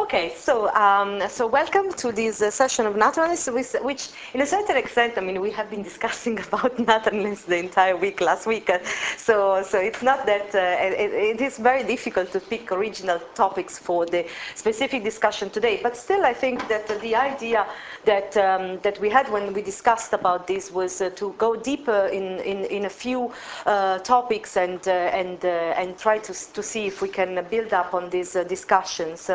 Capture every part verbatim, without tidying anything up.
Okay, so um, so welcome to this uh, session of naturalness, which, which, in a certain extent, I mean, we have been discussing about naturalness the entire week last week. Uh, so so it's not that uh, it, it is very difficult to pick original topics for the specific discussion today. But still, I think that uh, the idea that um, that we had when we discussed about this was uh, to go deeper in in, in a few uh, topics and uh, and uh, and try to to see if we can build up on these uh, discussions.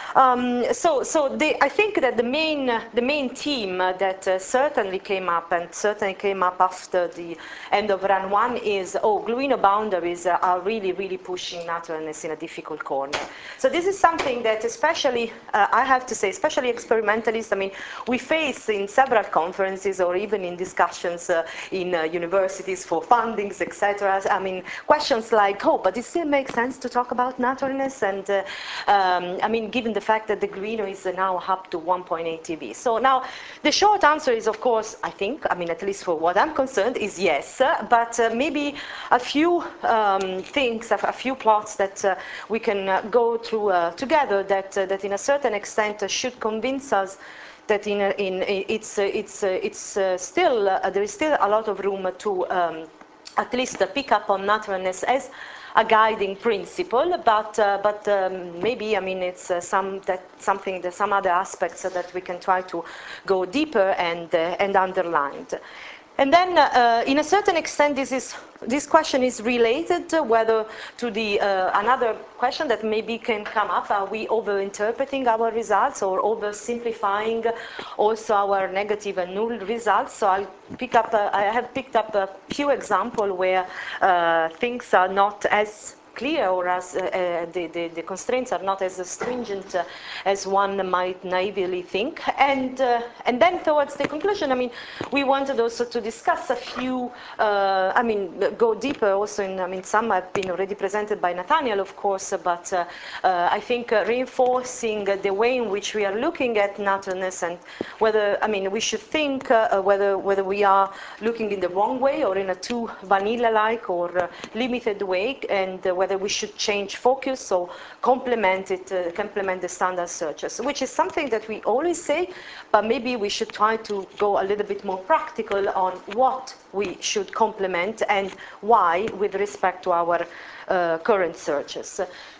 Um, so, so the, I think that the main, the main theme that uh, certainly came up and certainly came up after the end of run one is, oh, gluino boundaries uh, are really, really pushing naturalness in a difficult corner. So this is something that especially, uh, I have to say, especially experimentalists, I mean, we face in several conferences or even in discussions uh, in uh, universities for fundings, et cetera. I mean, questions like, oh, but it still makes sense to talk about naturalness, and uh, um, I mean, given the fact that the gluino is now up to one point eight T B. So now, the short answer is, of course, I think, I mean, at least for what I'm concerned, is yes, but uh, maybe a few um, things, a few plots that uh, we can uh, go through uh, together that, uh, that in a certain extent uh, should convince us that in, uh, in it's, uh, it's, uh, it's uh, still, uh, there is still a lot of room to um, at least uh, pick up on naturalness as a guiding principle, but uh, but um, maybe I mean it's uh, some that something that some other aspects that we can try to go deeper and uh, and underline. And then, uh, in a certain extent, this is this question is related uh, whether to the uh, another question that maybe can come up: are we over-interpreting our results or oversimplifying also our negative and null results? So I'll pick up. Uh, I have picked up a few examples where uh, things are not as clear, or as uh, uh, the, the, the constraints are not as stringent uh, as one might naively think. And, uh, and then towards the conclusion, I mean, we wanted also to discuss a few, uh, I mean, go deeper also in, I mean, some have been already presented by Nathaniel, of course, but uh, uh, I think uh, reinforcing the way in which we are looking at naturalness and whether, I mean, we should think uh, whether, whether we are looking in the wrong way or in a too vanilla-like or uh, limited way, and uh, whether we should change focus or complement it, uh, complement the standard searches, which is something that we always say, but maybe we should try to go a little bit more practical on what we should complement and why with respect to our uh, current searches.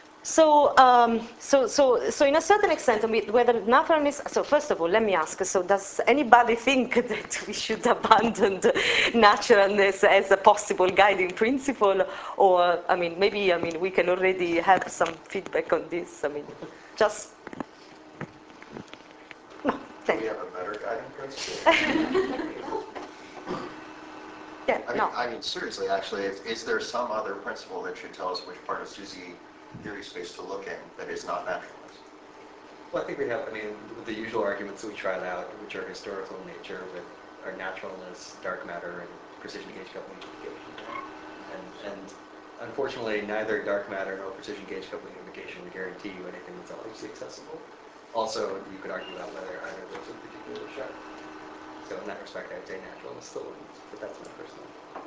So, um, so, so, so in a certain extent, I mean, whether naturalness, so first of all, let me ask, so does anybody think that we should abandon naturalness as a possible guiding principle? Or, I mean, maybe, I mean, we can already have some feedback on this. I mean, just, no, do we have a better guiding principle? yeah, I mean, no. I mean, seriously, actually, is, is there some other principle that should tell us which part of SUSY theory space to look in that is not naturalist? Well, I think we have, I mean, the usual arguments that we tried out, which are historical in nature, with our naturalness, dark matter, and precision gauge coupling unification. And, and unfortunately, neither dark matter nor precision gauge coupling unification would guarantee you anything that's obviously accessible. Also, you could argue about whether either of those are particularly sharp. So in that respect, I'd say naturalist still wins, but that's my personal.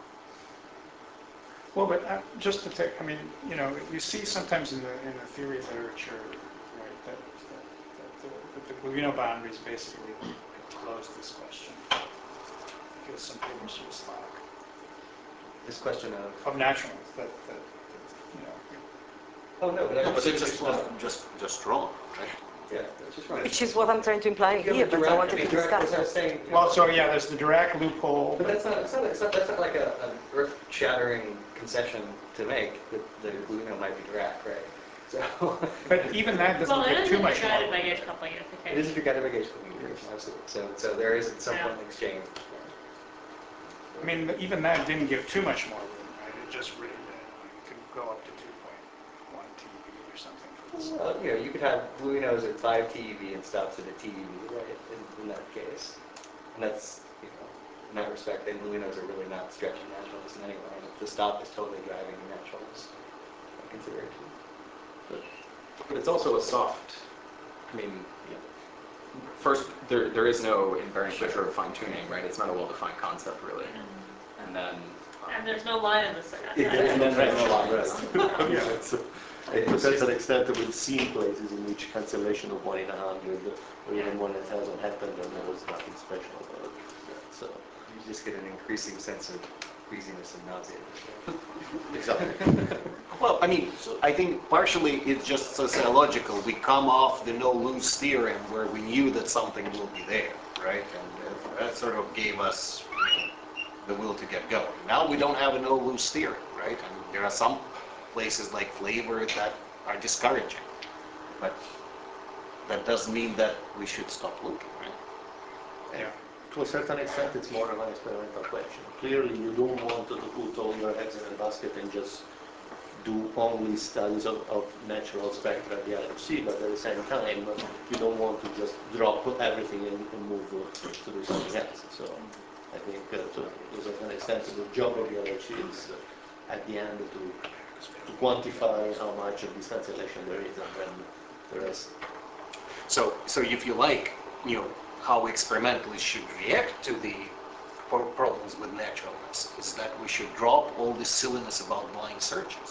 Well, but uh, just to take, I mean, you know, you see sometimes in the in the theory literature, right, that, that, that, the, that the gluino boundaries basically close this question. Because some papers use like This question of of naturalness, that, that, that you know. Oh no, but I But it's just, just, just, just wrong, right? yeah, that's just wrong. Which is what I'm trying to imply Yeah, here, but direct, I wanted I mean, to direct, discuss. as I was saying, you know, Well, so yeah, there's the Dirac loophole. but that's not, it's not, it's not, that's not like a, an earth-shattering concession to make that the gluino might be Dirac, right? So. But even that doesn't Well, it give is too much guided more. by gauge coupling It unification. is if you're guided by gauge coupling unification, absolutely. So, so there is at some Yeah. point an exchange. I mean, even that didn't give too much more room, right? It just really, uh, you could go up to two point one T B or something for this. Well, you know, you could have gluinos at five T eV and stops at a T eV, right, in, in that case. And that's, you know, in that respect, then gluinos are really not stretching naturalists in any way. And the stop is totally driving the naturalist consideration. But, but it's also a soft, I mean, first, there, there is no invariant measure of fine-tuning, right? It's not a well-defined concept, really. And then, And there's no line in the Yeah, second. and then there's no line, Right. yeah. So, uh, to a certain extent, we've seen places in which cancellation of one in a hundred, or even when it hasn't happened, and there was nothing special about it. So, You just get an increasing sense of queasiness and nausea. Exactly. Well, I mean, I think partially it's just sociological. We come off the no-lose theorem where we knew that something will be there, right? And uh, that sort of gave us the will to get going. Now we don't have a no-lose theorem, right? And there are some places like Flavor that are discouraging. But that doesn't mean that we should stop looking, right? Yeah. to a certain extent, it's more of an experimental question. Clearly, you don't want to put all your eggs in a basket and just do only studies of, of natural spectra at the I R C, but at the same time, you don't want to just drop everything and, and move to do something else. So I think uh, to, to a certain extent, the job of the I R C is uh, at the end to, to quantify how much of this cancellation there is, and then the rest. So, so if you like, you know, how experimentalists should react to the pro- problems with naturalness is that we should drop all this silliness about blind searches.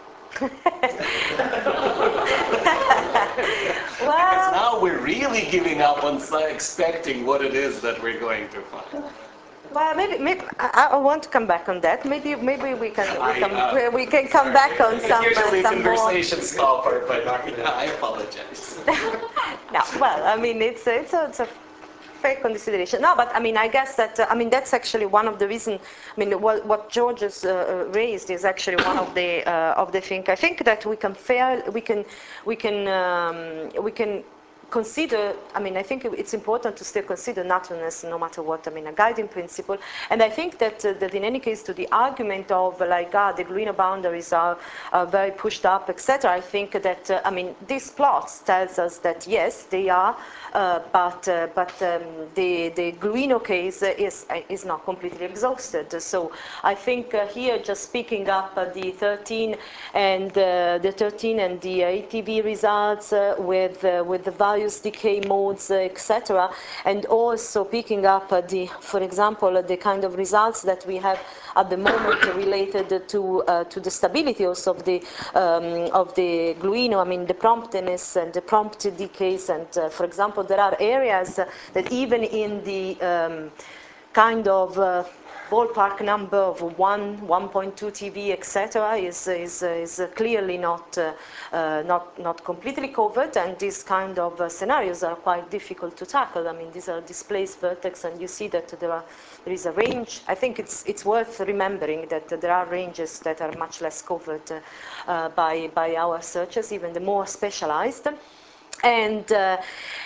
Because Well, now we're really giving up on s- expecting what it is that we're going to find. well, maybe, maybe I, I want to come back on that. Maybe, maybe we can we I, can, uh, we can come back on It's some uh, usually a some more. conversation stopper, but I apologize. No, well, I mean, it's it's a, it's a fair consideration. No, but I mean, I guess that uh, I mean that's actually one of the reasons. I mean, what what George has uh, raised is actually one of the uh, of the thing. I think that we can fair we can we can um, we can. consider, I mean, I think it's important to still consider naturalness no matter what, I mean, a guiding principle. And I think that, uh, that in any case, to the argument of uh, like, ah, the greener boundaries are, are very pushed up, et cetera, I think that, uh, I mean, this plot tells us that, yes, they are, uh, but, uh, but um, the, the greener case is, is not completely exhausted. So I think uh, here, just picking up uh, the thirteen and uh, the thirteen and the A T V results uh, with, uh, with the various decay modes, uh, et cetera, and also picking up uh, the, for example, uh, the kind of results that we have at the moment related to uh, to the stability also of the um, of the gluino. I mean, the promptness and the prompt decays, and uh, for example, there are areas that even in the um, kind of uh, ballpark number of one, one point two T V, et cetera, is is is clearly not uh, uh, not not completely covered, and these kind of uh, scenarios are quite difficult to tackle. I mean, these are displaced vertex, and you see that there are there is a range. I think it's it's worth remembering that there are ranges that are much less covered uh, uh, by by our searches, even the more specialized, and. Uh,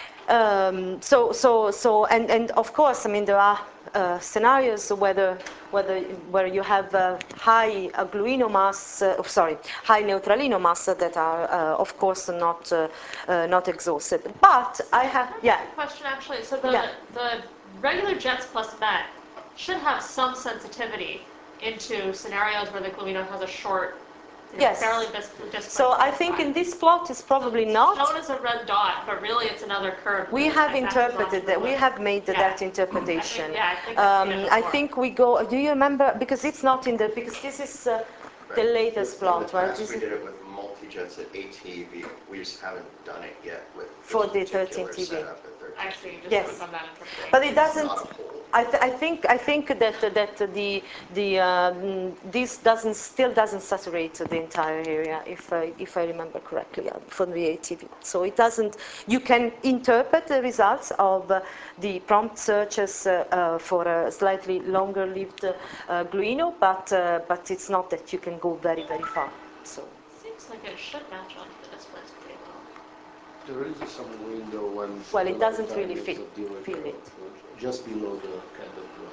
Um, so, so, so, and, and of course, I mean, there are uh, scenarios whether, whether, where you have uh, high uh, gluino mass, uh, sorry, high neutralino mass that are, uh, of course, not uh, uh, not exhausted. But I have, yeah. Question actually. So the Yeah. the regular JETS plus MET should have some sensitivity into scenarios where the gluino has a short, you know, Yes. fairly dis- displaced So I think in this plot it's probably It's not. shown as a red dot, but really it's another curve. We that have matches interpreted that. We longitudinally. have made Yeah. that interpretation. I think, yeah, I think I've seen Um, it I before. think we go. Do you remember? Because it's not in the. Because this is uh, the latest plot, In the right? past, This we is did it with multi-jets at A T V. We just haven't done it yet with For this the particular thirteen T V. setup at thirteen. I see, just Yes. from that interpretation. But it It's doesn't. not a whole. I, th- I think I think that that the the um, this doesn't still doesn't saturate the entire area, if I if I remember correctly, uh, from the A T V. So it doesn't. You can interpret the results of uh, the prompt searches uh, uh, for a slightly longer-lived uh, uh, gluino, but uh, but it's not that you can go very very far. So. Seems like it should match onto the displays pretty well. There is some window when Well, it the doesn't lifetime really is fit- of the original, feel it. just below the kind of uh,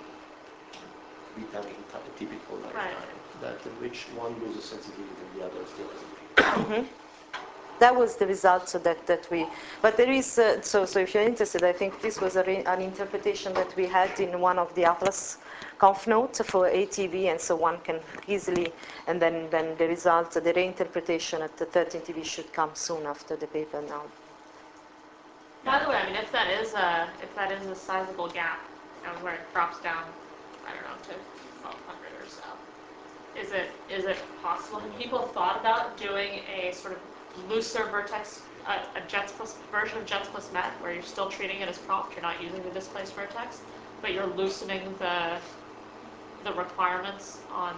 vitamin ty- typical lifetime. Right. That in which one loses sensitivity and the other still doesn't. That was the result so that, that we, but there is, uh, so, so if you're interested, I think this was a re, an interpretation that we had in one of the Atlas conf notes for A T V, and so one can easily, and then, then the result, the reinterpretation at the thirteen T V should come soon after the paper now. By the way, I mean, if that is a if that is a sizable gap, you know, where it drops down, I don't know, to twelve hundred or so, is it is it possible? Have people thought about doing a sort of looser vertex, a, a jets plus version of jets plus met, where you're still treating it as prompt, you're not using the displaced vertex, but you're loosening the the requirements on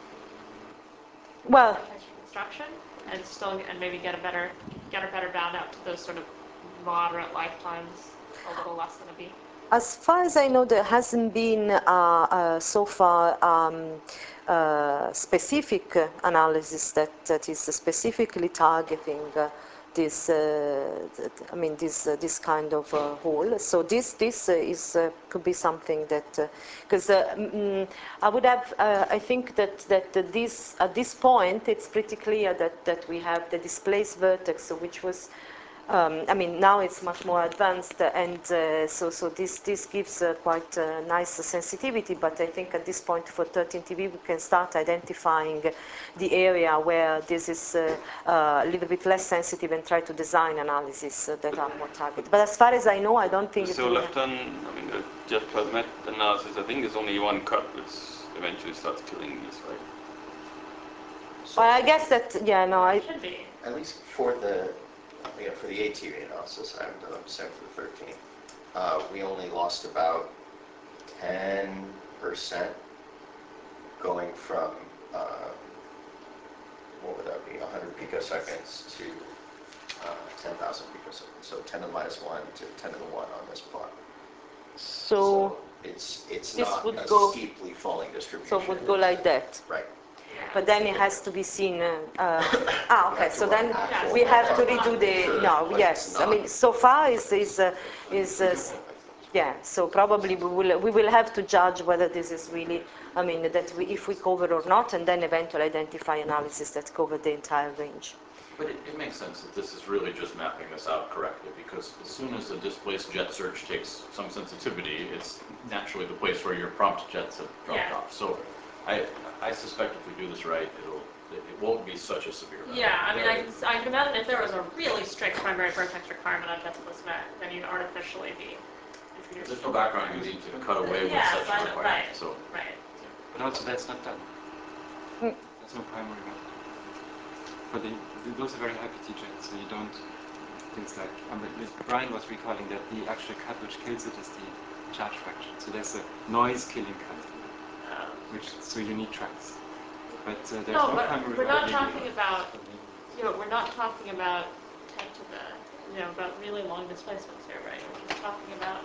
Well, vertex reconstruction, and still and maybe get a better get a better bound out to those sort of moderate lifetimes, a little less than a B. as far as I know, there hasn't been uh, uh, so far um, uh, specific uh, analysis that, that is specifically targeting uh, this. Uh, th- I mean, this uh, this kind of uh, hole. So this this uh, is uh, could be something that because uh, mm, I would have. Uh, I think that that this at this point it's pretty clear that that we have the displaced vertex, which was. Um, I mean, now it's much more advanced, and uh, so so this this gives uh, quite uh, nice sensitivity. But I think at this point for thirteen T B we can start identifying the area where this is uh, uh, a little bit less sensitive and try to design analysis uh, that are more targeted. But as far as I know, I don't think So it will. left on, I mean, the jet plus met analysis, I think there's only one cut which eventually starts killing these, right? Well, I guess that yeah, no, I. Should be. At least for the, you know, for the A T analysis, I haven't done the same for the thirteen. Uh, we only lost about ten percent going from, uh, what would that be, one hundred picoseconds to uh, ten thousand picoseconds. So ten to the minus one to ten to the one on this plot. So it's it's this not would a go- steeply falling distribution. so it would go like that. Right. But then it has to be seen. Uh, uh, ah, okay. So then Actual we have to number. redo the. Sure, No, but yes. it's I mean, not. so far is is uh, is. Uh, yeah. So probably we will we will have to judge whether this is really. I mean, that we, if we cover or not, and then eventually identify analysis that cover the entire range. But it, it makes sense that this is really just mapping this out correctly, because as soon as the displaced jet search takes some sensitivity, it's naturally the place where your prompt jets have dropped Yeah. off. So I I suspect if we do this right, it'll it, it won't be such a severe value. Yeah, I mean, I can, I can imagine if there was a really strict primary vertex requirement on jets plus met, then you'd artificially be introducing. There's no background using to cut away with Yeah, such so I a know, requirement. right, So right. But also that's not done. Mm. There's no primary one. For the, those are very high P T jets, so you don't, things like, um, Brian was recalling that the actual cut which kills it is the charge fraction. So there's a noise killing cut, Um, which, so you need tracks. But uh, there's No, no, but primary we're one. not talking about, you know, we're not talking about ten to the, you know, about really long displacements here, right? We're just talking about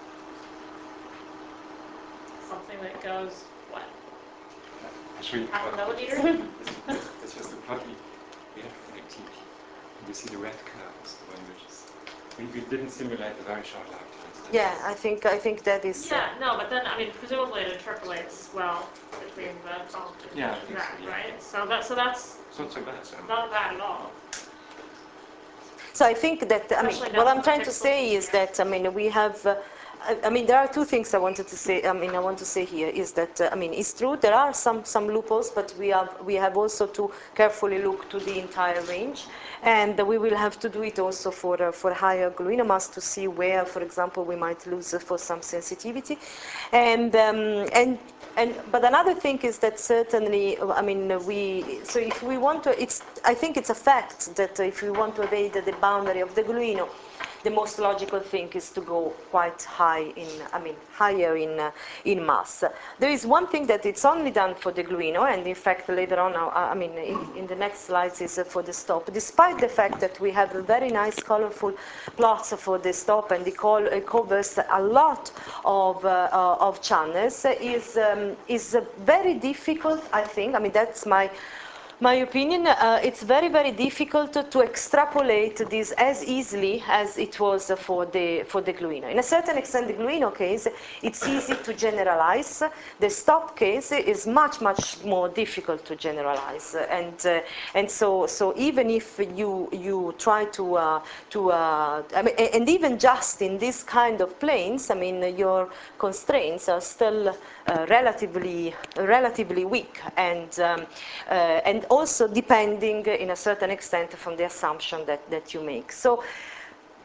something that goes, what, I'll show you half a plot. millimeter? This, this was the plot we, we had for A T P. And you see the red curve is the one which is, we, we didn't simulate the very short lifetimes. That's- Yeah, I think I think that is. Uh, Yeah, no, but then, I mean, presumably it interpolates well between the prompt and Yeah, I think that, so, yeah. right? So that, so that's It's not so bad. So. not bad at all. So I think that, I mean, Especially what now I'm with trying the to fixed say looking is here. that, I mean, we have, uh, I, I mean, there are two things I wanted to say, I mean, I want to say here is that, uh, I mean, it's true, there are some, some loopholes, but we have, we have also to carefully look to the entire range. And we will have to do it also for, uh, for higher gluino mass to see where, for example, we might lose uh, for some sensitivity. And, um, and And, but another thing is that certainly, I mean, we, so if we want to, it's, I think it's a fact that if we want to evade the boundary of the gluino, the most logical thing is to go quite high in, I mean, higher in, uh, in mass. There is one thing that it's only done for the gluino, and in fact later on, I, I mean, in, in the next slides is uh, for the stop, despite the fact that we have a very nice colorful plots for the stop and it, call, it covers a lot of, uh, uh, of channels, is, um, is uh, very difficult, I think, I mean, that's my, my opinion, uh, it's very, very difficult to, to extrapolate this as easily as it was for the, for the gluino. In a certain extent, the gluino case, it's easy to generalize. The stop case is much, much more difficult to generalize. And, uh, and so, so even if you, you try to, uh, to uh, I mean, and even just in this kind of planes, I mean, your constraints are still uh, relatively, relatively weak. And, um, uh, and also depending in a certain extent from the assumption that, that you make. So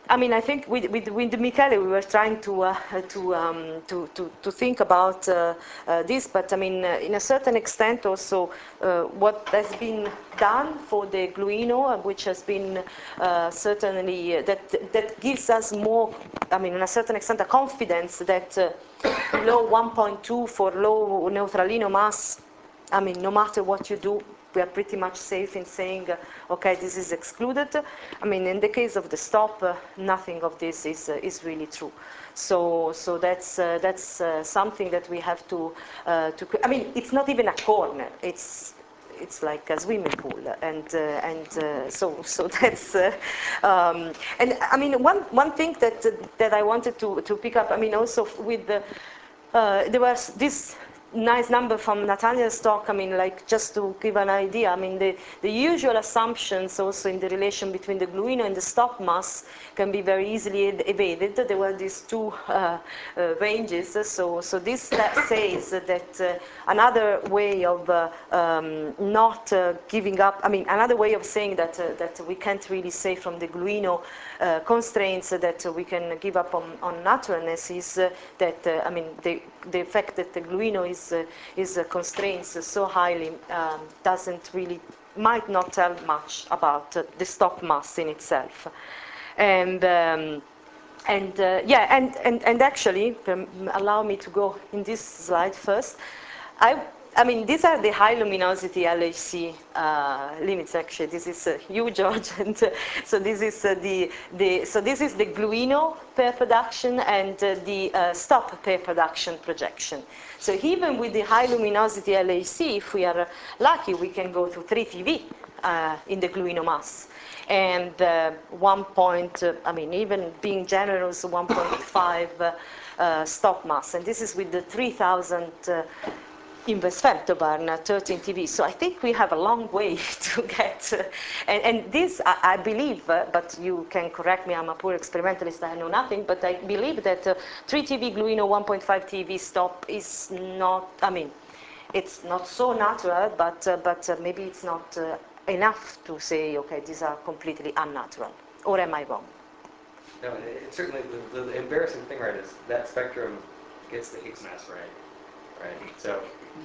I mean, I think with, with, with Michele, we were trying to, uh, to, um, to, to, to think about uh, uh, this, but I mean, uh, in a certain extent also, uh, what has been done for the Gluino, which has been uh, certainly, uh, that, that gives us more, I mean, in a certain extent, a confidence that uh, below one point two for low neutralino mass, I mean, no matter what you do, we are pretty much safe in saying, uh, okay, this is excluded. I mean, in the case of the stop, uh, nothing of this is uh, is really true. So, so that's uh, that's uh, something that we have to uh, to. I mean, it's not even a corner. It's it's like a swimming pool, and uh, and uh, so so that's. Uh, um, and I mean, one one thing that uh, that I wanted to to pick up. I mean, also with the. Uh, there was this nice number from Nathaniel's talk. I mean, like, just to give an idea, I mean, the, the usual assumptions also in the relation between the Gluino and the stop mass can be very easily evaded. There were these two uh, uh, ranges. So, so this that says that uh, another way of uh, um, not uh, giving up, I mean, another way of saying that, uh, that we can't really say from the Gluino uh, constraints that we can give up on, on naturalness is uh, that, uh, I mean, the, the fact that the Gluino is, uh, is uh, constraints so highly um, doesn't really, might not tell much about uh, the stop mass in itself. And, um, and uh, yeah, and, and, and actually, um, allow me to go in this slide first. I, I mean, these are the high luminosity L H C uh, limits. Actually, this is uh, you, George, and uh, so this is uh, the the so this is the Gluino pair production and uh, the uh, stop pair production projection. So even with the high luminosity L H C, if we are lucky, we can go to three T V uh, in the Gluino mass. And uh, one point, uh, I mean, even being generous, one point five uh, uh, stop mass. And this is with the three thousand uh, inverse femtobarn, uh, thirteen T V. So I think we have a long way to get. Uh, and, and this, I, I believe, uh, but you can correct me, I'm a poor experimentalist, I know nothing, but I believe that uh, three T V Gluino one point five T V stop is not, I mean, it's not so natural, but, uh, but uh, maybe it's not uh, enough to say, okay, these are completely unnatural. Or am I wrong? No, it, it certainly, the, the embarrassing thing, right, is that spectrum gets the Higgs mass right. Right? So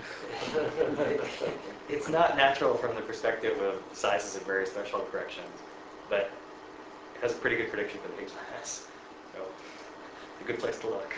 it, it's not natural from the perspective of sizes of various threshold corrections, but it has a pretty good prediction for the Higgs mass. So a good place to look.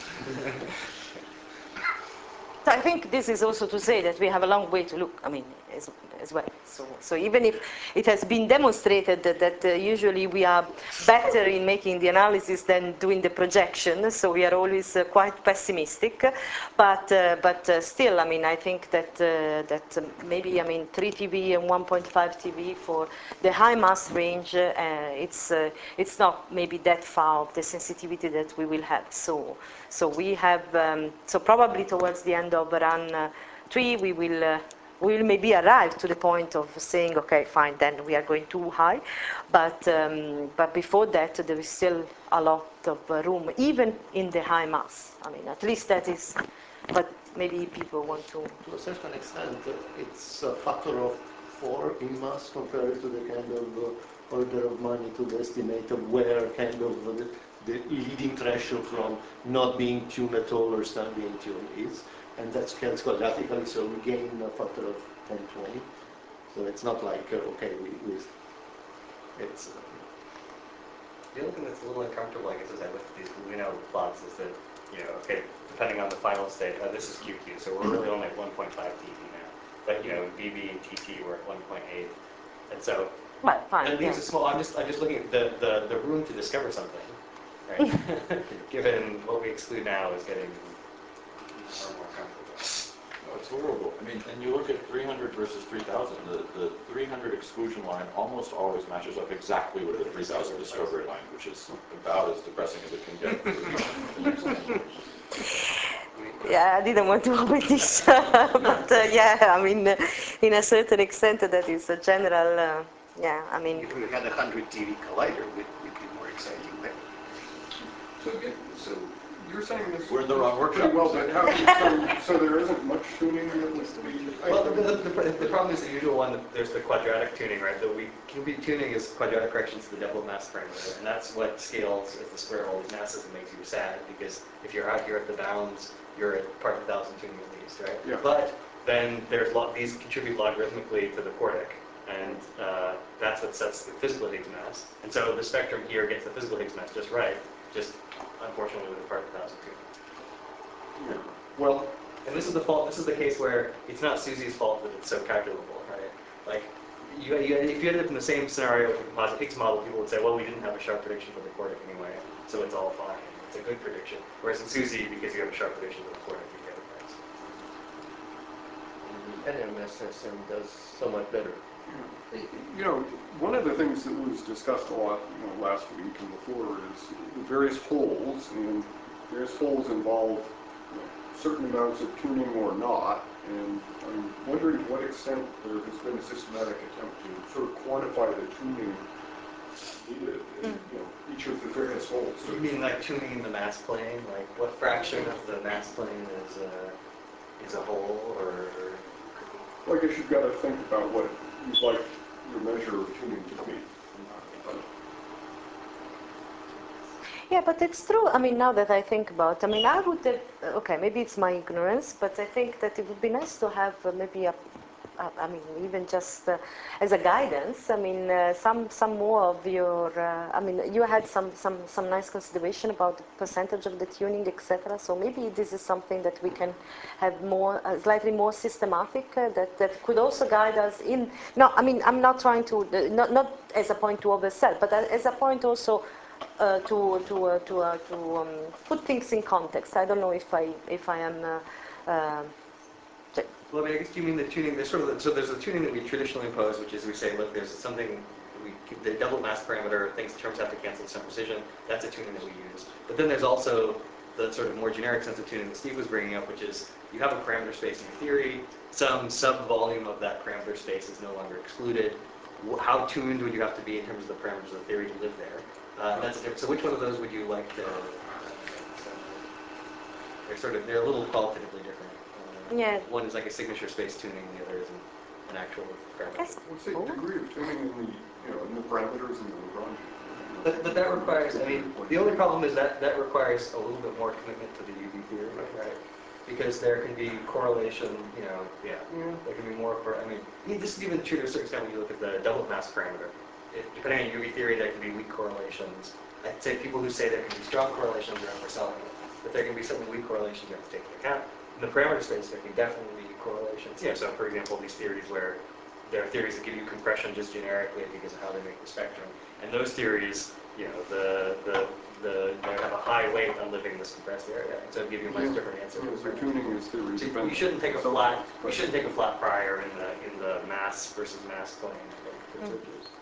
So I think this is also to say that we have a long way to look, I mean, as, as well. So, so even if it has been demonstrated that, that uh, usually we are better in making the analysis than doing the projection, so we are always uh, quite pessimistic, but, uh, but uh, still, I mean, I think that, uh, that uh, maybe, I mean, three T V and one point five T V for the high mass range, uh, it's, uh, it's not maybe that far of the sensitivity that we will have. So, so we have, um, so probably towards the end of run uh, three, we will, uh, we will maybe arrive to the point of saying, okay, fine, then we are going too high. But, um, but before that, there is still a lot of uh, room, even in the high mass. I mean, at least that is, but maybe people want to... To a certain extent, uh, it's a factor of four in mass compared to the kind of uh, order of magnitude estimate of where kind of uh, the, the leading threshold from not being tuned at all or start being tuned is. And that scales quadratically, so we gain a factor of ten, twenty. So it's not like, uh, okay, we, we it's... Uh, The other thing that's a little uncomfortable, I guess, as I look at these Gluino plots is that, you know, okay, depending on the final state, uh, this is Q Q, so we're really only at one point five T V now. But, you know, B B and T T we're at one point eight. And so, well, fine, and these yeah. are small, I'm just, I'm just looking at the, the, the room to discover something, right? Given what we exclude now is getting more and more comfortable. No, it's horrible. I mean, and you look at three hundred versus three thousand, the, the three hundred exclusion line almost always matches up exactly with the three thousand discovery line, which is about as depressing as it can get for the next ten years. Yeah, I didn't want to open this, but uh, yeah, I mean, uh, in a certain extent, that is a general, uh, yeah, I mean... If we had a hundred T V collider, we'd, we'd be more exciting, right? So, again, So you're saying this. We're in the wrong pretty workshop. well, but how, so, so there isn't much tuning that was to be. Well, the, the, the, the problem is the usual one, that there's the quadratic tuning, right? The we cubic tuning is quadratic corrections to the double mass parameter, and that's what scales as the square of all these masses and makes you sad, because if you're out here at the bounds, you're at part per thousand tuning at least, right? Yeah. But then there's log these contribute logarithmically to the quartic, and uh, that's what sets the physical Higgs mass. And so the spectrum here gets the physical Higgs mass just right, just unfortunately with a part per thousand tuning. Yeah. Well, and this is the fault. This is the case where it's not Susie's fault that it's so calculable, right? Like, you, you, if you ended up in the same scenario with the composite Higgs model, people would say, well, we didn't have a sharp prediction for the quartic anyway, so it's all fine. It's a good prediction. Whereas in Susie, because you have a sharp prediction for the quartic, you get it right. N M S S M does somewhat better. you know, one of the things that was discussed a lot, you know, last week and before is the various holes, and various holes involve, you know, certain amounts of tuning or not, and I'm wondering to what extent there has been a systematic attempt to sort of quantify the tuning needed in, you know, each of the various holes. So you mean like tuning the mass plane? Like what fraction of the mass plane is a, is a hole, or? Well, I guess you've got to think about what you'd like your measure of tuning to be. Yeah, but it's true. I mean, now that I think about, I mean, I would have, okay, maybe it's my ignorance, but I think that it would be nice to have uh, maybe a, a, I mean, even just uh, as a guidance. I mean, uh, some some more of your. Uh, I mean, you had some some some nice consideration about the percentage of the tuning, et cetera. So maybe this is something that we can have more, uh, slightly more systematic. Uh, that that could also guide us in. No, I mean, I'm not trying to uh, not not as a point to oversell, but as a point also. Uh, to to uh, to uh, to um, put things in context. I don't know if I if I am. Uh, uh, well, I mean, I guess you mean the tuning. There's sort of the, so there's a tuning that we traditionally impose, which is we say, look, there's something we the double mass parameter things terms have to cancel with some precision. That's a tuning that we use. But then there's also the sort of more generic sense of tuning that Steve was bringing up, which is you have a parameter space in your theory. Some sub-volume of that parameter space is no longer excluded. How tuned would you have to be in terms of the parameters of the theory to live there? Uh, that's different. So which one of those would you like to? Uh, they're sort of they're a little qualitatively different. Uh, yeah. One is like a signature space tuning, the other is an, an actual parameter. What's the degree of tuning in the you know in the parameters and the Lagrange? But, but that requires. I mean, the only problem is that that requires a little bit more commitment to the U V theory, right? Because there can be correlation. You know, yeah, yeah. There can be more. I mean, this is even true to a certain extent when you look at the double mass parameter. If, depending on U V theory, there can be weak correlations. I'd say people who say there can be strong correlations are overselling it. But there can be some weak correlations you have to take into account. In the parameter space, there can definitely be correlations. Yeah, so for example, these theories where there are theories that give you compression just generically because of how they make the spectrum. And those theories, you know, the the the they have a high weight on living in this compressed area. And so give you a much yeah. different answer. Yeah, so tuning is theory. So you shouldn't take a flat you shouldn't take a flat prior in the in the mass versus mass plane. Mm.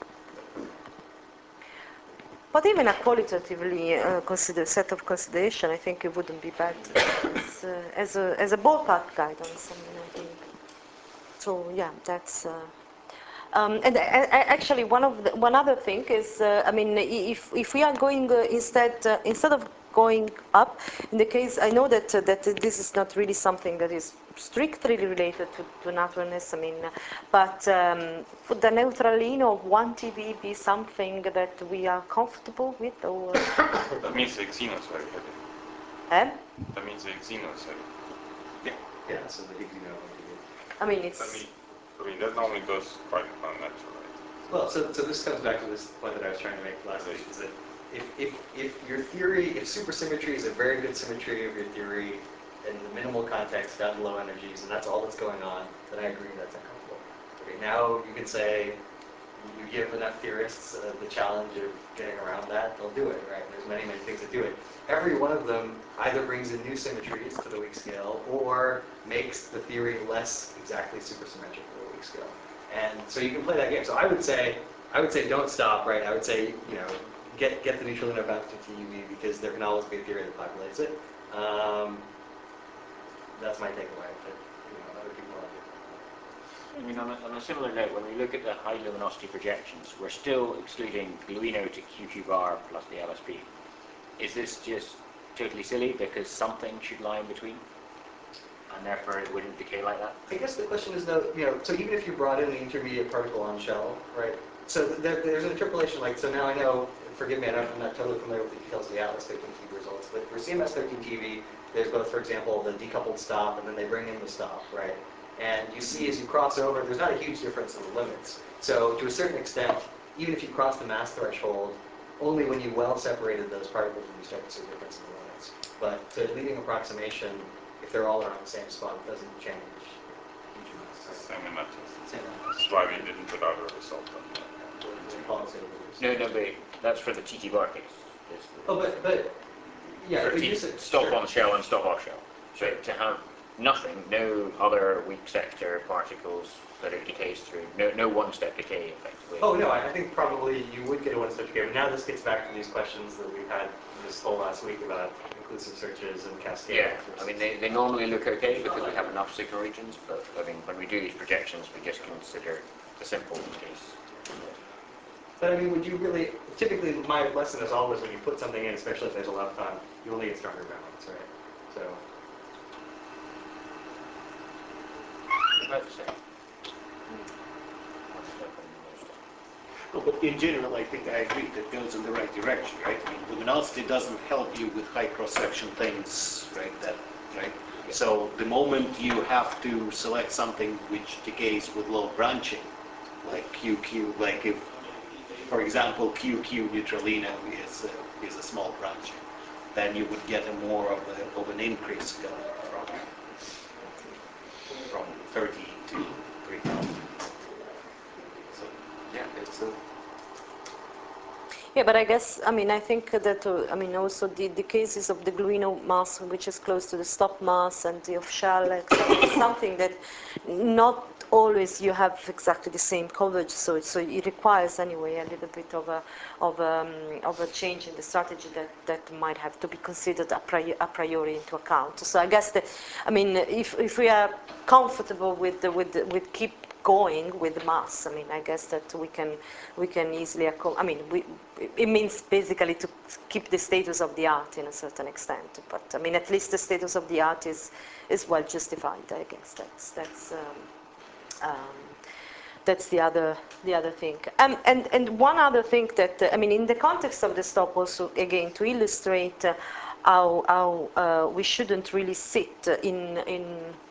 But even a qualitatively uh, consider set of consideration, I think it wouldn't be bad as, uh, as a as a ballpark guidance. I mean, I think. So yeah, that's. Uh, um, and uh, actually, one of the, one other thing is, uh, I mean, if if we are going uh, instead uh, instead of going up, in the case I know that uh, that this is not really something that is strictly related to, to naturalness. I mean, but um, would the neutralino of one T V be something that we are comfortable with, or? That means the Xeno is very heavy. Eh? That means the Xeno is heavy. Yeah. Yeah. So the Xeno. I mean, it's. I mean, I mean that normally goes quite unnatural, right? Well, so so this comes back to this point that I was trying to make last week, is that if if if your theory, if supersymmetry is a very good symmetry of your theory in the minimal context, down to low energies, and that's all that's going on, then I agree that's uncomfortable. Okay, now you can say you give enough theorists uh, the challenge of getting around that, they'll do it, right? There's many, many things that do it. Every one of them either brings in new symmetries to the weak scale or makes the theory less exactly supersymmetric for the weak scale. And so you can play that game. So I would say, I would say don't stop, right? I would say, you know, get get the neutralino bounded to U V because there can always be a theory that populates it. Um, that's my takeaway. But, you know, other people like it. I mean, on a, on a similar note, when we look at the high luminosity projections, we're still excluding gluino to Q Q bar plus the L S P. Is this just totally silly because something should lie in between, and therefore it wouldn't decay like that? I guess the question is though, you know, so even if you brought in the intermediate particle on shell, right? So there, there's an interpolation, like, so now I know, forgive me, I don't, I'm not totally familiar with the details of the Atlas thirteen T V results, but for C M S thirteen T V, there's both, for example, the decoupled stop, and then they bring in the stop, right? And you see as you cross over, there's not a huge difference in the limits. So to a certain extent, even if you cross the mass threshold, only when you well separated those particles will you start to see a difference in the limits. But to leading approximation, if they're all around the same spot, it doesn't change. Same in that Same That's why we didn't put out a result on that. No, no, but that's for the T T bar case. It's Oh, but, but, yeah, for but T- you said, stop sure. on shell and stop off shell. So to have nothing, no other weak sector particles that it decays through, no, no one-step decay effectively. Oh, no, I I think probably you would get a one-step decay, but now this gets back to these questions that we've had this whole last week about inclusive searches and cascade. Yeah, I mean, they, they normally look okay because we have enough signal regions, but I mean, when we do these projections, we just consider the simple case. But I mean, would you really, typically my lesson is always when you put something in, especially if there's a lepton, you only get stronger balance, right? So. About the same. No, but in general, I think I agree that goes in the right direction, right? I mean, luminosity doesn't help you with high cross-section things, right? That, right? Yeah. So the moment you have to select something which decays with low branching, like Q Q, like if, for example, Q Q neutralino is a, is a small branching, then you would get a more of, a, of an increase going from from thirty to three thousand. So yeah, it's a Yeah, but I guess, I mean, I think that, uh, I mean, also the, the cases of the gluino mass, which is close to the stop mass, and the off-shell, et cetera, is something that not always you have exactly the same coverage, so so it requires anyway a little bit of a of um, of a change in the strategy that, that might have to be considered a priori, a priori into account. So I guess that, I mean, if if we are comfortable with the, with the, with keep going with the mass, I mean, I guess that we can we can easily, I mean, we, it means basically to keep the status of the art in a certain extent. But I mean, at least the status of the art is is well justified. I guess that's that's um, um, that's the other the other thing. Um, and and one other thing that uh, I mean, in the context of the stop, also again to illustrate uh, how how uh, we shouldn't really sit in in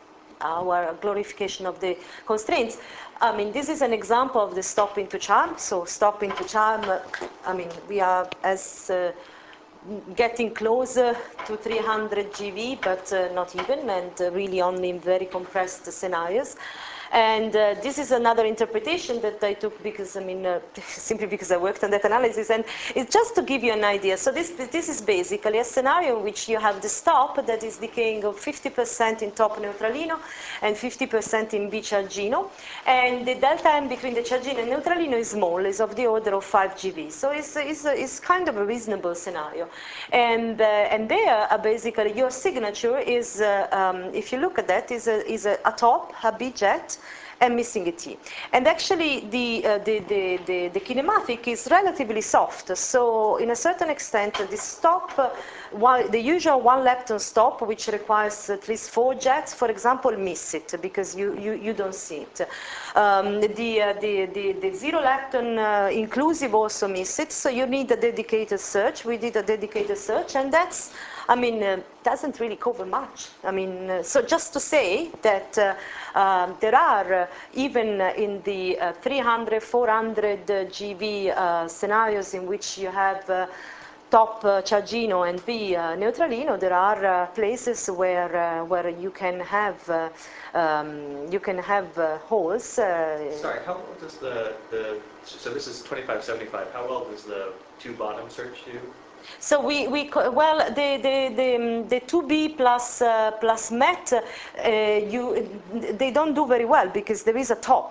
our glorification of the constraints. I mean, this is an example of the stop into charm. So stop into charm, uh, I mean, we are as uh, getting closer to three hundred G V, but uh, not even, and uh, really only in very compressed scenarios. And uh, this is another interpretation that I took because, I mean, uh, simply because I worked on that analysis, and it's just to give you an idea. So this this is basically a scenario in which you have the stop that is decaying of fifty percent in top neutralino and fifty percent in B Chargino, and the delta M between the Chargino and neutralino is small, is of the order of five G V. So it's, it's, it's kind of a reasonable scenario. And, uh, and there, uh, basically, your signature is, uh, um, if you look at that, is a, is a, a top, a B jet, and missing a T. And actually, the, uh, the, the, the, the kinematic is relatively soft. So, in a certain extent, the stop, uh, one, the usual one lepton stop, which requires at least four jets, for example, miss it because you, you, you don't see it. Um, the, uh, the, the, the zero lepton uh, inclusive also miss it. So, you need a dedicated search. We did a dedicated search, and that's, I mean, uh, doesn't really cover much. I mean, uh, so just to say that uh, um, there are, uh, even uh, in the uh, three hundred, four hundred uh, G V uh, scenarios in which you have uh, top uh, Chargino and B uh, neutralino, there are uh, places where uh, where you can have uh, um, you can have uh, holes. Uh, Sorry, how well does the, the, so this is twenty-five seventy-five, how well does the two bottom search do? So we, we well, the, the, the, the two B plus, uh, plus Met, uh, you, they don't do very well because there is a top.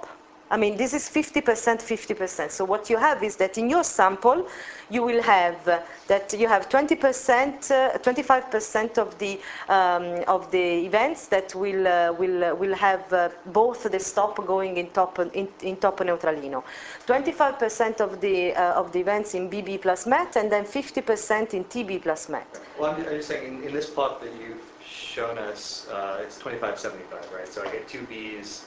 I mean, this is fifty percent, fifty percent. So what you have is that in your sample, you will have uh, that you have twenty percent, uh, twenty-five percent of the um, of the events that will uh, will uh, will have uh, both the stop going in top in, in topo neutralino, twenty-five percent of the uh, of the events in B B plus MET, and then fifty percent in T B plus MET. Well, I'm, I'm just saying, in, in this plot that you've shown us, uh, it's twenty-five seventy-five, right? So I get two B's.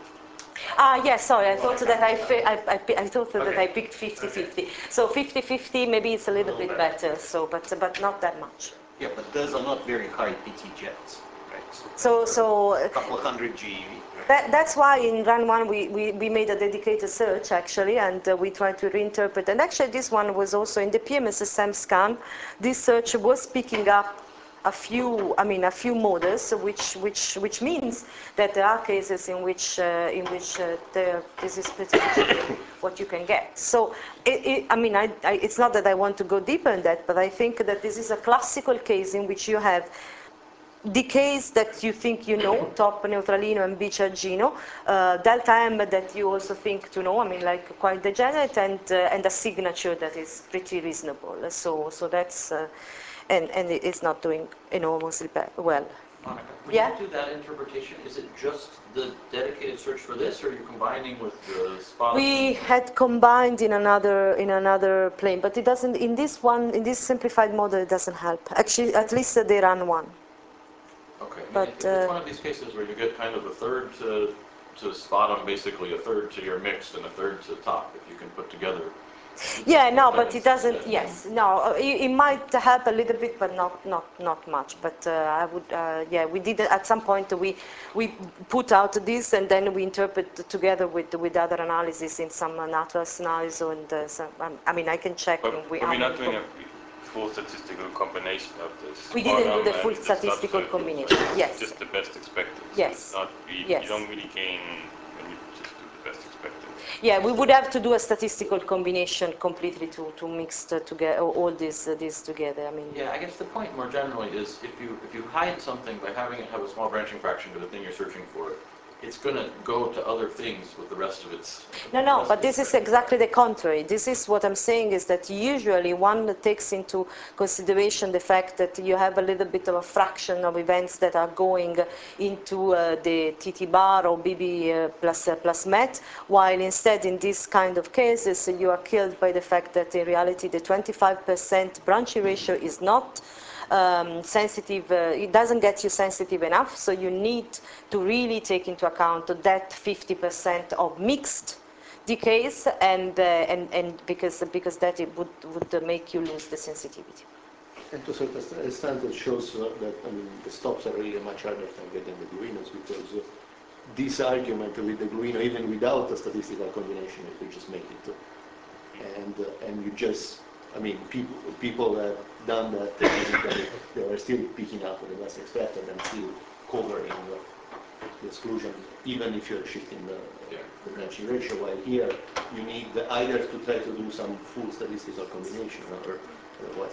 Ah, yes, sorry, I thought that I, fi- I, I, pi- I thought that Okay. I picked fifty fifty. So fifty fifty, maybe it's a little, bit better, so, but, but not that much. Yeah, but those are not very high P T jets, right? So, so A couple of hundred G eV. that, that's why in run one we, we, we made a dedicated search, actually, and uh, we tried to reinterpret. And actually this one was also in the P M S S M scan. This search was picking up a few, I mean, a few models, which which which means that there are cases in which uh, in which uh, there, this is pretty much what you can get. So, it, it, I mean, I, I, it's not that I want to go deeper in that, but I think that this is a classical case in which you have decays that you think you know, top neutralino and bichargino, uh, delta M that you also think to know, I mean, like quite degenerate, and uh, and a signature that is pretty reasonable. So, so that's. Uh, And, and it's not doing enormously well. Monica, when Yeah? you do that interpretation, is it just the dedicated search for this, or are you combining with the spot? We had combined in another in another plane, but it doesn't. In this one, in this simplified model, it doesn't help. Actually, at least uh, they run one. Okay, I mean, But it- uh, it's one of these cases where you get kind of a third to, to spot on, basically a third to your mixed and a third to top, if you can put together. yeah, no, but it doesn't. Yes, no, uh, it, it might help a little bit, but not not not much. But uh, I would, uh, yeah, we did at some point. We we put out this, and then we interpret together with with other analysis in some uh, natural scenarios. And uh, some, um, I mean, I can check. But, and we, but we're how not many doing a full statistical combination of this. We didn't do the full bottom and the statistical subset. combination, It's yes. just the best expected. So Yes. it's not, you, Yes. you don't really gain when you just do the best expected. Yeah, we would have to do a statistical combination completely to to mix the, together all this uh, this together. I mean. Yeah, I guess the point more generally is if you if you hide something by having it have a small branching fraction to the thing you're searching for, it's going to go to other things with the rest of its. No, no, but this is exactly the contrary. This is what I'm saying is that usually one takes into consideration the fact that you have a little bit of a fraction of events that are going into uh, the T T bar or B B uh, plus, uh, plus MET, while instead in this kind of cases you are killed by the fact that in reality the twenty-five percent branchy ratio is not Um, sensitive, uh, it doesn't get you sensitive enough, so you need to really take into account that fifty percent of mixed decays, and uh, and and because because that it would would make you lose the sensitivity. And to a certain extent, it shows uh, that I mean the stops are really much harder to get than the gluinos, because uh, this argument with the gluino, even without a statistical combination, you could just make it, and uh, and you just. I mean, people people have done that, and they are still picking up the less expected and still covering the, the exclusion, even if you're shifting the, the branching ratio. While here, you need the, either to try to do some full statistical combination, or otherwise.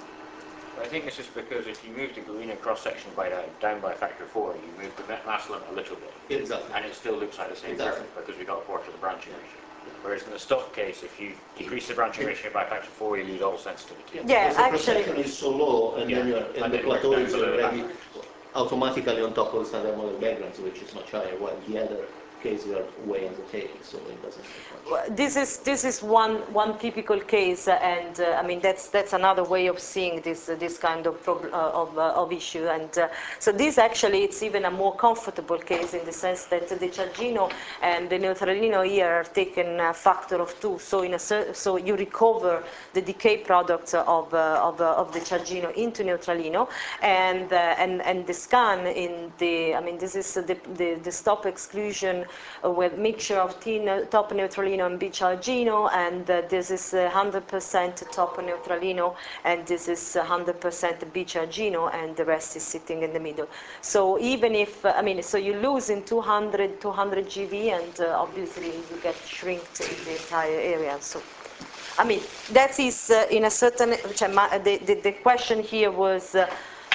I think this is because if you move the gluino cross-section by down, down by a factor of four, you move the mass limit a little bit. Exactly. And it still looks like the same Exactly. curve because we got a quarter of the branching ratio. Whereas in the stop case, if you decrease the branching ratio by a factor of four, you lose all sensitivity. Yeah, the actually. cross-section is so low, and Yeah. then you're, and And the then it works plateau down is below the already background. automatically on top of the standard model background, which is much higher, while the other case you are way undertaking, so it doesn't make much. Well, This is this is one one typical case, uh, and uh, I mean that's that's another way of seeing this uh, this kind of prob- uh, of uh, of issue. And uh, so this actually it's even a more comfortable case in the sense that the Ciaggino and the neutralino here are taken a factor of two. So in a cer- so you recover the decay products of uh, of uh, of the Ciaggino into neutralino, and uh, and and the scan in the I mean this is the the, the stop exclusion uh, with mixture of T top neutralino and bichargino, and uh, this is uh, one hundred percent top neutralino, and this is one hundred percent bichargino, and the rest is sitting in the middle. So even if, uh, I mean, so you lose in two hundred, two hundred G V, and uh, obviously you get shrinked in the entire area. So, I mean, that is uh, in a certain, the, the, the question here was, uh,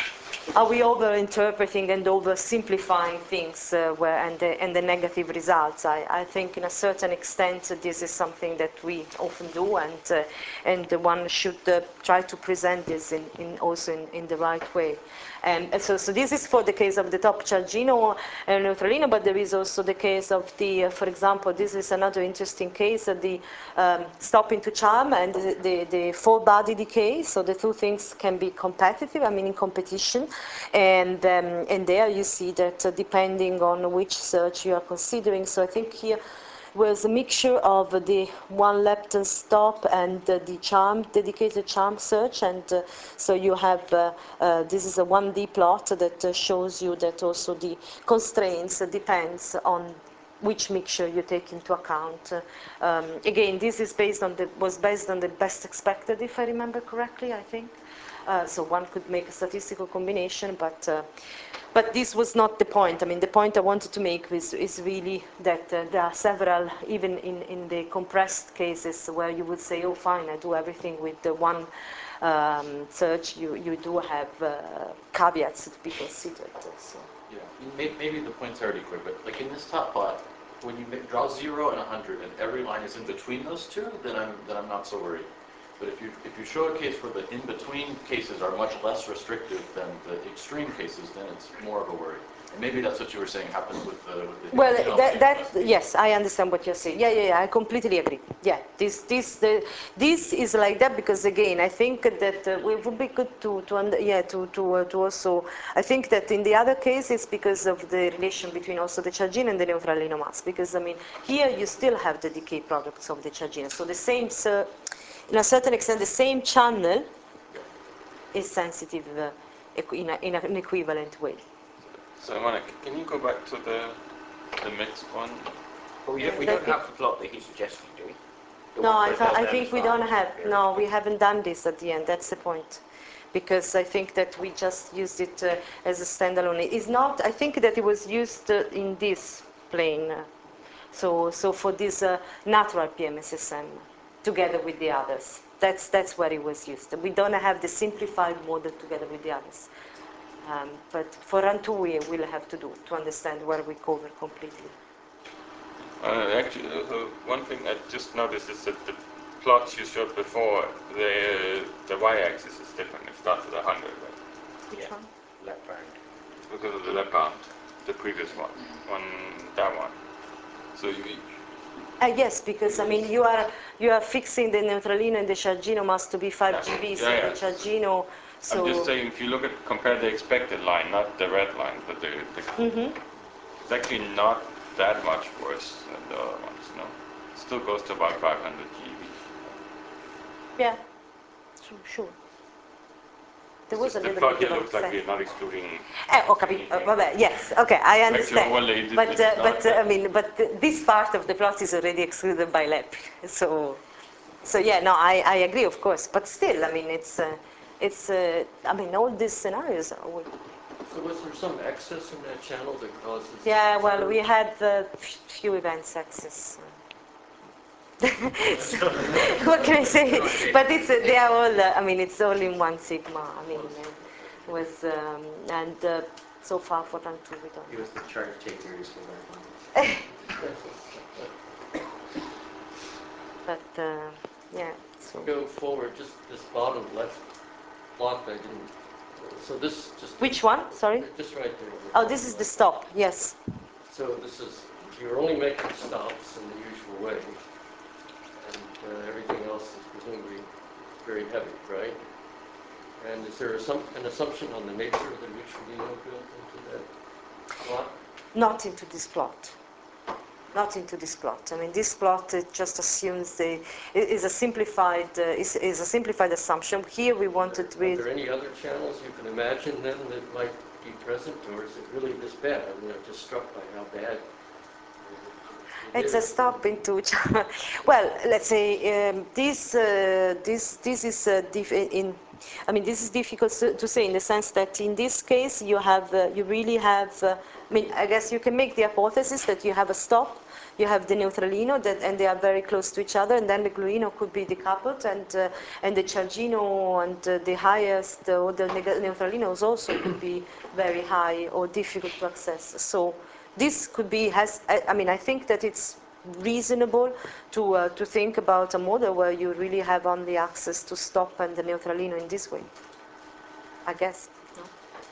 are we over-interpreting and over-simplifying things uh, where, and, the, and the negative results? I, I think in a certain extent uh, this is something that we often do, and, uh, and one should uh, try to present this in, in also in, in the right way. Um, and so, so this is for the case of the top chargino and neutralino, but there is also the case of the, uh, for example, this is another interesting case of the um, stop into charm and the, the, the full body decay. So the two things can be competitive, I mean in competition. And, um, and there you see that uh, depending on which search you are considering. So I think here was a mixture of the one lepton stop and uh, the charm, dedicated charm search. And uh, so you have, uh, uh, this is a one D plot that uh, shows you that also the constraints uh, depends on which mixture you take into account. Uh, um, again, this is based on the, was based on the best expected, if I remember correctly, I think. Uh, so one could make a statistical combination, but uh, but this was not the point. I mean, the point I wanted to make is, is really that uh, there are several, even in, in the compressed cases, where you would say, oh, fine, I do everything with the one um, search. You, you do have uh, caveats to be considered. So. Yeah, May- maybe the point's already clear, but like in this top plot, when you ma- draw zero and one hundred and every line is in between those two, then I'm, then I'm not so worried. But if you, if you show a case where the in-between cases are much less restrictive than the extreme cases, then it's more of a worry. And maybe that's what you were saying happens with the, with the Well, denominator that, plus that the- yes, I understand what you're saying. Yeah, yeah, yeah, I completely agree. Yeah, this, this, the, this is like that because again, I think that uh, it would be good to, to under, yeah, to, to, uh, to also. I think that in the other case, it's because of the relation between also the chargino and the neutralino mass. Because I mean, here you still have the decay products of the chargino. So the same, uh, in a certain extent, the same channel is sensitive uh, in, a, in a, an equivalent way. So, Monica, can you go back to the the mixed one? But we don't, we don't have the plot that he suggested, do we? The No, one I, that th- does I the think we M S five don't have, period. no, we haven't done this at the end, that's the point. Because I think that we just used it uh, as a standalone. It's not, I think that it was used uh, in this plane. Uh, so, so for this uh, natural P M S S M, together with the others. That's, that's where it was used. We don't have the simplified model together with the others. Um, but for run two, we will have to do to understand where we cover completely. Uh, actually, uh, one thing I just noticed is that the plots you showed before, the the y-axis is different. It starts at one hundred, right? Which Yeah. one? Left bound. Because of the left bound, the previous one, on that one. So you, Uh, yes, because I mean you are you are fixing the neutralino and the chargino must to be five Yeah. G B, Yeah, so yeah. the chargino. So I'm just saying, if you look at compare the expected line, not the red line, but the, the Mhm. it's actually not that much worse than the other ones. No, it still goes to about five hundred G B. yeah, sure. sure. There was a The little plot bit here of looks like offset. we're not excluding. Eh, ho capito. Uh, vabbè, yes, okay, I Actually, understand. overlaid, it- But it's uh, not but uh, I that- mean, but th- this part of the plot is already excluded by L E P. So so yeah, no, I, I agree, of course. But still, I mean, it's uh, it's uh, I mean, all these scenarios are. All, So was there some excess in that channel that causes? yeah, well, we had uh, few events access. So, what can I say? But it's uh, they are all. Uh, I mean, it's all in one sigma. I mean, uh, it was um, and uh, so far for run two we don't. He was the charge takers for that one. But uh, yeah. So Go forward, just this bottom left block, I didn't, so this just. which one? Sorry. Just right there. Oh, this is the stop. Yes. So this is, you're only making stops in the usual way, and uh, everything else is presumably very heavy, right? And is there some, an assumption on the nature of the neutralino built into that plot? Not into this plot. Not into this plot. I mean, this plot it just assumes the it is a simplified uh, is, is a simplified assumption. Here we wanted to Are be. there any other channels you can imagine then that might be present, or is it really this bad? I mean, I'm just struck by how bad. It's a stop into. Well, let's say um, this uh, this this is uh, dif- in I mean, this is difficult to to say in the sense that in this case you have, uh, you really have, uh, I mean, I guess you can make the hypothesis that you have a stop, you have the neutralino, that, and they are very close to each other, and then the gluino could be decoupled, and uh, and the chargino and uh, the highest, uh, or the neg- neutralinos also could be very high or difficult to access. So this could be, has, I, I mean, I think that it's reasonable to uh, to think about a model where you really have only access to stop and the neutralino in this way, I guess. No?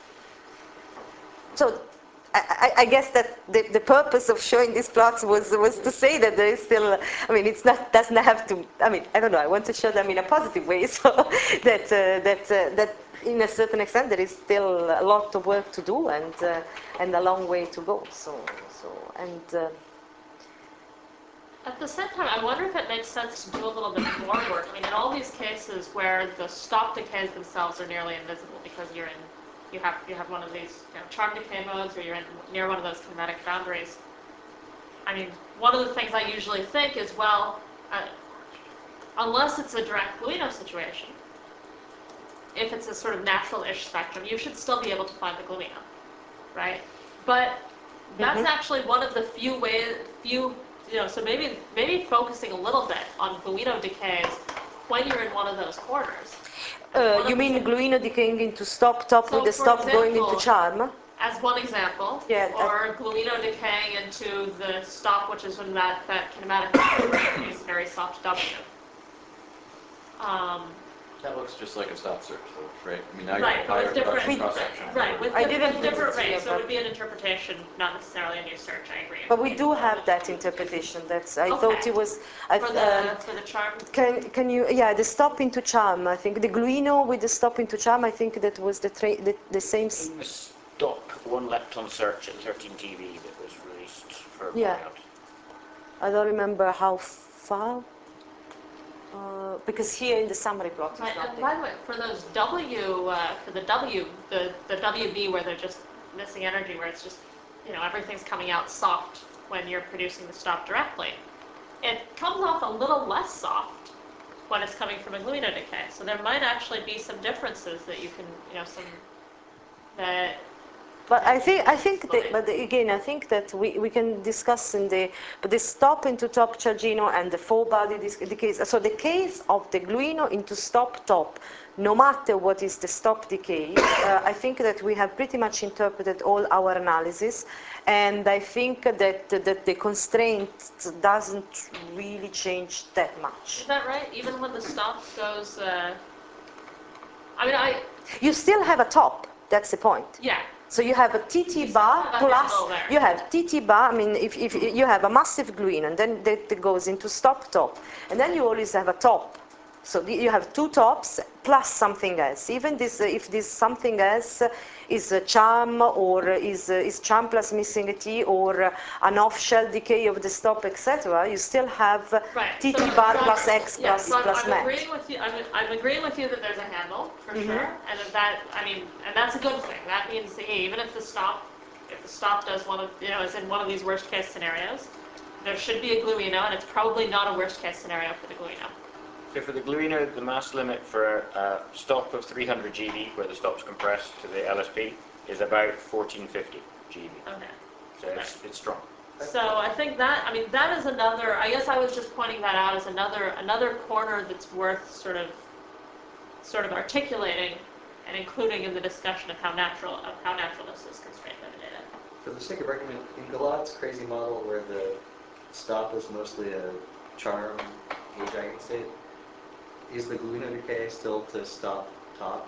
So I, I, I guess that the, the purpose of showing these plots was was to say that there is still, I mean, it's not, doesn't have to, I mean, I don't know, I want to show them in a positive way, so that uh, that uh, that in a certain extent there is still a lot of work to do, and uh, and a long way to go. So so and. Uh, At the same time, I wonder if it makes sense to do a little bit more work. I mean, in all these cases where the stop decays themselves are nearly invisible because you're in, you have you have one of these, you know, charm decay modes, or you're in near one of those kinematic boundaries. I mean, one of the things I usually think is, well, uh, unless it's a direct gluino situation, if it's a sort of natural-ish spectrum, you should still be able to find the gluino, right? But that's mm-hmm. actually one of the few ways, few. You know, so maybe maybe focusing a little bit on gluino decays when you're in one of those corners. Uh, you mean gluino decaying into stop top so with the stop example, going into charm? As one example, yeah, or gluino decaying into the stop, which is in that, that kinematic is very soft W. Um, That looks just like a stop search, though, right? I mean, now right, you're but with different, cross-section. right, with, I di- didn't with different here, rates, so it would be an interpretation, not necessarily a new search. I agree. But we do have that interpretation. That's I okay. thought it was. I, for the um, for the charm. Can can you? Yeah, the stop into charm. I think the gluino with the stop into charm. I think that was the tra- the, the same. S- the stop one lepton search at thirteen T V that was released for yeah. Monout. I don't remember how far. Uh, because here in the summary plot, right, it's not and there. by the way, for those W, uh, for the W, the the W B where they're just missing energy, where it's just, you know, everything's coming out soft when you're producing the stop directly. It comes off a little less soft when it's coming from a gluino decay. So there might actually be some differences that you can, you know, some that. But I think I think that, but again, I think that we, we can discuss in the but the stop into top chargino and the full body decays. So the case of the gluino into stop top, no matter what is the stop decay, uh, I think that we have pretty much interpreted all our analysis, and I think that that the constraint doesn't really change that much. Is that right? Even when the stop goes, uh, I mean, I. You still have a top. That's the point. Yeah. So you have a T T bar plus, you have T T bar, I mean, if, if you have a massive gluino, and then that goes into stop top, and then you always have a top. So you have two tops plus something else. Even this, if this something else is a charm, or is is charm plus missing a T, or an off-shell decay of the stop, et cetera, you still have right. T T so, bar so plus X yeah, plus so I'm, plus I'm mat. agreeing with you. I'm, I'm agreeing with you that there's a handle for Mm-hmm. sure, and that, that I mean, and that's a good thing. That means that, hey, even if the stop, if the stop does one of, you know, is in one of these worst-case scenarios, there should be a gluino, and it's probably not a worst-case scenario for the gluino. So for the gluino, the mass limit for a stop of three hundred G V, where the stop's compressed to the L S P, is about fourteen fifty G V. Okay. So it's, it's strong. So I think that, I mean, that is another, I guess I was just pointing that out as another another corner that's worth sort of sort of articulating and including in the discussion of how natural of how naturalness is constrained by the data. For the sake of argument, in Galad's crazy model where the stop is mostly a charm gauge eigenstate, is the gluino decay still to stop top?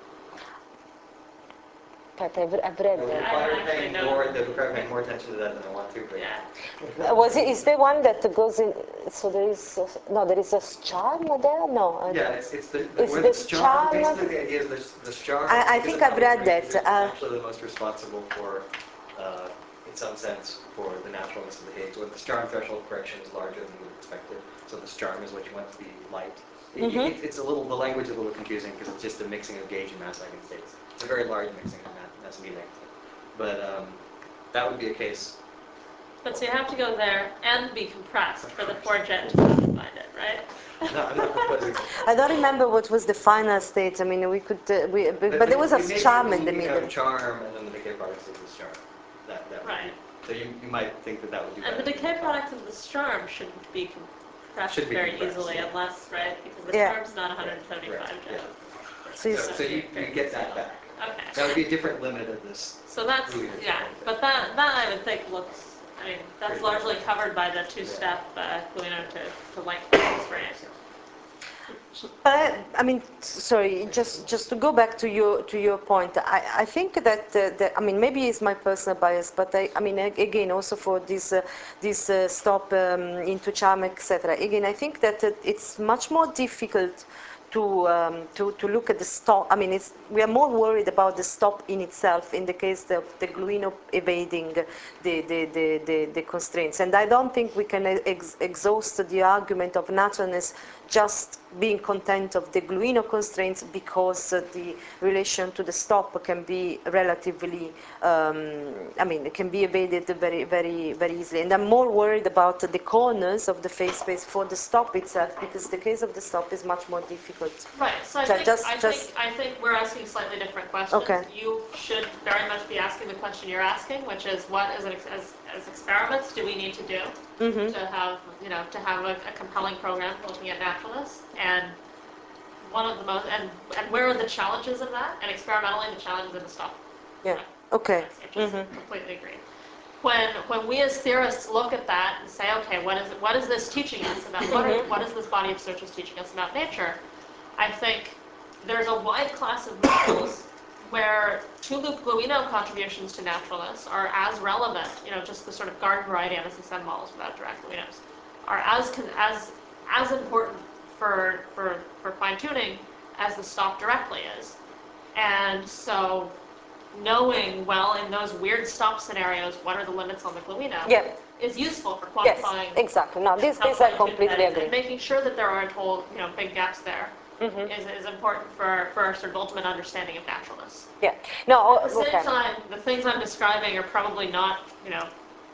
But I've, I've read I would that. require paying more, they require paying more attention to that than I want to, but. Yeah. Uh, Was it, is there one that goes in, so there is, a, no, there is a charm there? No. I Yeah, don't. it's, it's the, the, It's where the the charm, charm. basically the idea is there's the charm. I- I because think of I've read how that, It's uh, actually the most responsible for, uh, in some sense, for the naturalness of the gauge. Where the charm threshold correction is larger than you would expect it, so the charm is what you want to be light. It, Mm-hmm. it, it's a little, the language is a little confusing because it's just a mixing of gauge and mass eigenstates. It's a very large mixing of mass, mass and eigenstates. But um, that would be a case But so you have to go there and be compressed for the four-jet to find it, right? No, I'm not proposing. I don't remember what was the final state. I mean, we could, uh, we, but, but there was a maybe charm in you the could middle. have charm, and then the decay product is this charm. That, that would Right. be, so you, you might think that that would be And better. the decay product of the charm shouldn't be compressed Should be very compressed, easily yeah. unless, right? Because the Yeah. charm's not one hundred seventy-five Right, jet. yeah. So you, So, so you, you get that back. Okay. That would be a different limit of this. So that's, Really is yeah, something. but that, that I would think looks, I mean, that's largely covered by the two-step, uh, Gluino to, to length constraint. But I, I mean, sorry, just just to go back to your to your point, I, I think that, uh, that I mean maybe it's my personal bias, but I, I mean ag- again also for this uh, this uh, stop um, into charm, et cetera. Again, I think that uh, it's much more difficult to um, to to look at the stop. I mean, it's we are more worried about the stop in itself in the case of the Gluino evading the the, the, the, the constraints, and I don't think we can ex- exhaust the argument of naturalness just being content of the Gluino constraints because uh, the relation to the stop can be relatively, um, I mean, it can be evaded very, very, very easily. And I'm more worried about the corners of the phase space for the stop itself because the case of the stop is much more difficult. Right, so I Ju- think, just- I just- think, I think we're asking slightly different questions. Okay. You should very much be asking the question you're asking, which is what as, an, ex- as, as experiments do we need to do Mm-hmm. to have, you know, to have a, a compelling program looking at naturalists, and one of the most, and, and where are the challenges of that? And experimentally, the challenges in the stop. Yeah. Okay. Which is Mm-hmm. completely agree. When when we as theorists look at that and say, okay, what is what is this teaching us about what, are, what is this body of searches teaching us about nature? I think there's a wide class of models where two-loop Gluino contributions to naturalists are as relevant, you know, just the sort of garden variety M S S M models without direct Gluinos, are as con- as as important for for for fine-tuning as the stop directly is. And so knowing, well, in those weird stop scenarios, what are the limits on the Gluino Yeah. is useful for Yes. quantifying. Exactly. No, this how this I fine-tuned completely that is, agree. and making sure that there aren't whole, you know, big gaps there Mm-hmm. is, is important for, for our sort of ultimate understanding of naturalness. Yeah. No. At the same Okay. time, the things I'm describing are probably not, you know,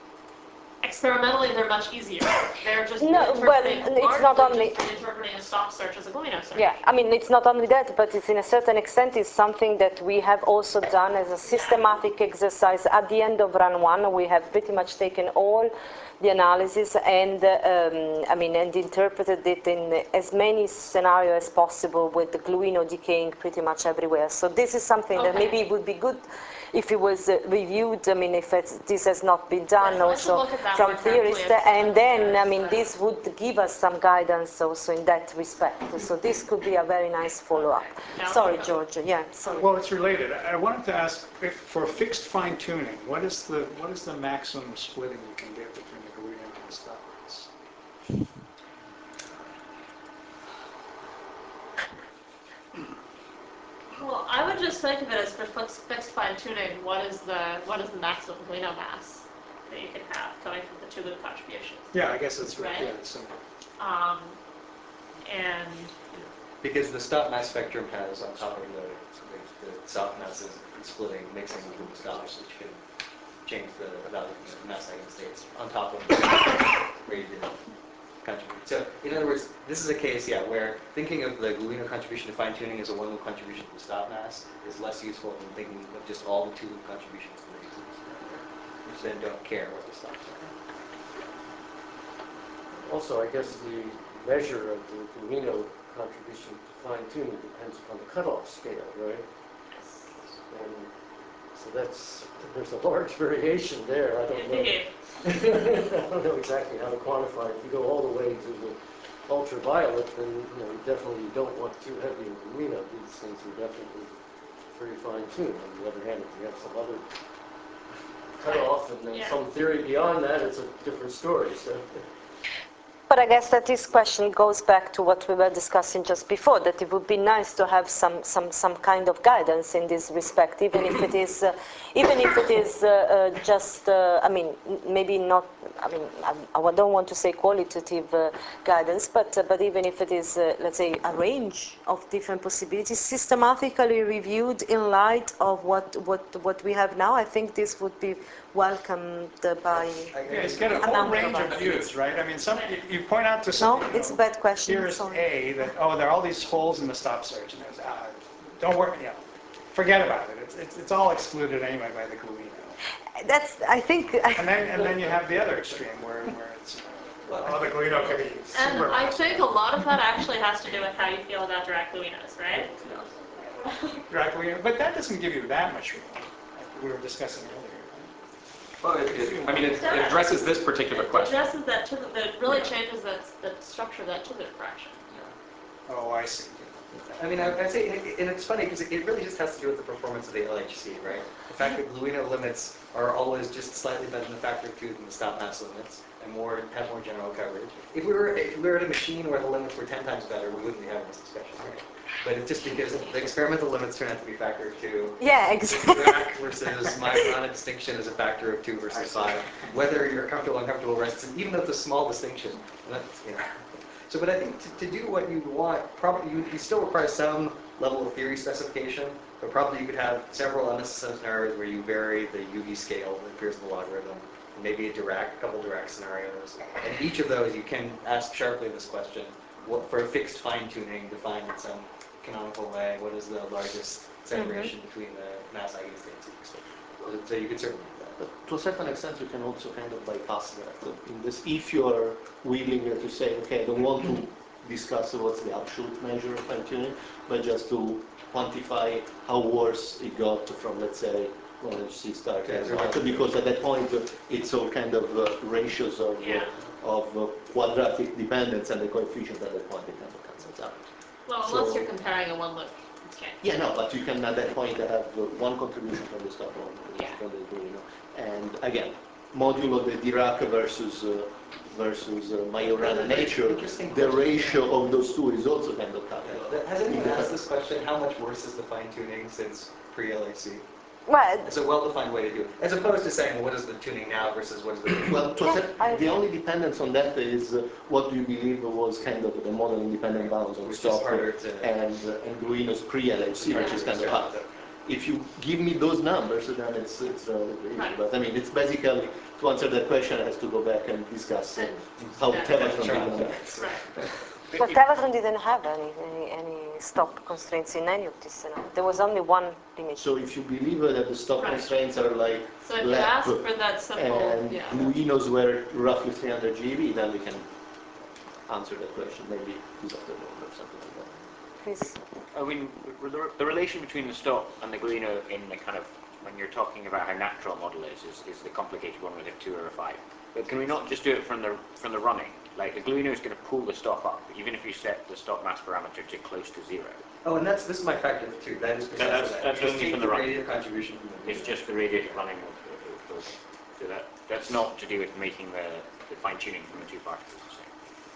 experimentally they're much easier. They're just No, well, reinterpreting, it's not largely only- just reinterpreting a stop search as a Gluino search. Yeah, I mean, it's not only that, but it's in a certain extent is something that we have also done as a systematic exercise. At the end of run one, we have pretty much taken all the analysis and, um, I mean, and interpreted it in as many scenarios as possible with the Gluino decaying pretty much everywhere. So this is something that Okay. maybe would be good if it was uh, reviewed. I mean, if it's, this has not been done Yeah, so I should also look at that from more carefully theorists, as- and then, I as, mean, uh, this would give us some guidance also in that respect. So this could be a very nice follow-up. Yeah, Sorry, okay. Georgia. Yeah, sorry. Well, it's related. I I wanted to ask, if for fixed fine tuning, what is the what is the maximum splitting you can get between the Gluino and the stop mass? Well, I would just think of it as for fixed, fixed fine-tuning, what is the what is the maximum Gluino mass that you can have coming from the two-loop contributions? Yeah, I guess that's right. Right. Yeah, it's simple. Um, and Because the stop mass spectrum has on top of the, the, the soft masses splitting, mixing with the stops, which can change the value of the mass eigen states on top of where you didn't contribute. So, in other words, this is a case, yeah, where thinking of the Gluino contribution to fine-tuning as a one-loop contribution to the stop mass is less useful than thinking of just all the two-loop contributions to the two-loop scenario, which then don't care what the stops are. Also, I guess the measure of the Gluino contribution to fine-tuning depends upon the cutoff scale, right? And so that's, there's a large variation there. I don't know. indeed, I don't know exactly how to quantify it. If you go all the way to the ultraviolet, then you know you definitely don't want too heavy a Gluino. These things are definitely very fine-tuned. On the other hand, if you have some other cutoff and then Yeah. some theory beyond that, it's a different story. So. But I guess that this question goes back to what we were discussing just before, that it would be nice to have some, some, some kind of guidance in this respect, even if it is, uh, even if it is uh, uh, just, uh, I mean, maybe not, I mean, I, I don't want to say qualitative uh, guidance, but, uh, but even if it is, uh, let's say, a range of different possibilities, systematically reviewed in light of what, what, what we have now, I think this would be welcomed by Yeah, you get a a whole number range of of us. views, right? I mean, some, you, you point out to some, No, you it's a know, bad question. here's Sorry. A, that, oh, there are all these holes in the stop search, and there's, ah, don't worry, you know, forget about it. It's, it's, it's all excluded anyway by the Gluino. That's, I think. And then, and then you have the other extreme where, where it's, well, oh, the Gluino could be And super I fast. think a lot of that actually has to do with how you feel about direct Gluinos, right? Direct Gluino, but that doesn't give you that much room, like we were discussing earlier. Well, it, it, I mean, it, it addresses this particular It question. addresses that to the, that really changes the, the structure of that to the fraction. Oh, I see. I mean, I- I'd say, and it's funny because it really just has to do with the performance of the L H C, right? The fact that Gluino limits are always just slightly better than the factor of two than the stop mass limits, and more have more general coverage. If we were if we were at a machine where the limits were ten times better, we wouldn't be having this discussion, right? But it's just because the experimental limits turn out to be a factor of two. Yeah, exactly. Dirac versus Majorana distinction is a factor of two versus five. Whether you're comfortable or uncomfortable rests, and even though it's a small distinction, that's, you know. So, but I think to, to do what you want, probably you, you still require some level of theory specification, but probably you could have several M S S M scenarios where you vary the U V scale that appears in the logarithm, maybe a Dirac, a couple Dirac scenarios. And each of those you can ask sharply this question, what, for a fixed fine-tuning defined in some canonical way, what is the largest separation mm-hmm. between the mass eigenstates? So, so you could certainly do that. But to a certain extent, you can also kind of bypass that. In this, if you're willing to say, okay, I don't want to discuss what's the absolute measure of fine-tuning, but just to quantify how worse it got from, let's say, when L H C started. Okay, because at that point, it's all kind of uh, ratios of, yeah. uh, of uh, quadratic dependence, and the coefficient at that point it kind of cancels out. Well, so, unless you're comparing a one loop. Okay. Yeah, no, but you can at that point have uh, one contribution from the stop, one yeah. from the Gluino. And again, modulo the Dirac versus uh, versus uh, Majorana nature, the ratio of those two is also kind of calculated. Has anyone asked this question, how much worse is the fine-tuning since pre-L H C? Well, it's a well-defined way to do it, as opposed to saying, well, what is the tuning now versus what is the tuning well, to set, the only dependence on that is uh, what do you believe was kind of the model independent bounds on stop and, uh, and Gluino's pre-L H C, which is kind of hard. If you give me those numbers, then it's, it's relatively easy. But I mean, it's basically, to answer that question, I have to go back and discuss uh, how Tevatron did that. But Tevatron didn't have any, any, any stop constraints in any of this scenario. There was only one limit. So if you believe that the stop right. constraints are like so if you ask for that simple, and yeah. Gluinos were roughly three hundred G eV, then we can answer that question, maybe this afternoon or something like that. Please. I mean, the, the relation between the stop and the Gluino in the kind of, when you're talking about how natural a model is, is, is the complicated one with a two or a five. But can we not just do it from the from the running? Like the Gluino is going to pull the stop up, even if you set the stop mass parameter to close to zero. Oh, and that's this is my factor of two. That is no, that's, that. that's only from the, the radiator contribution from the It's just the radiator running of the building. So that that's not to do with making the, the fine tuning from the two particles the same.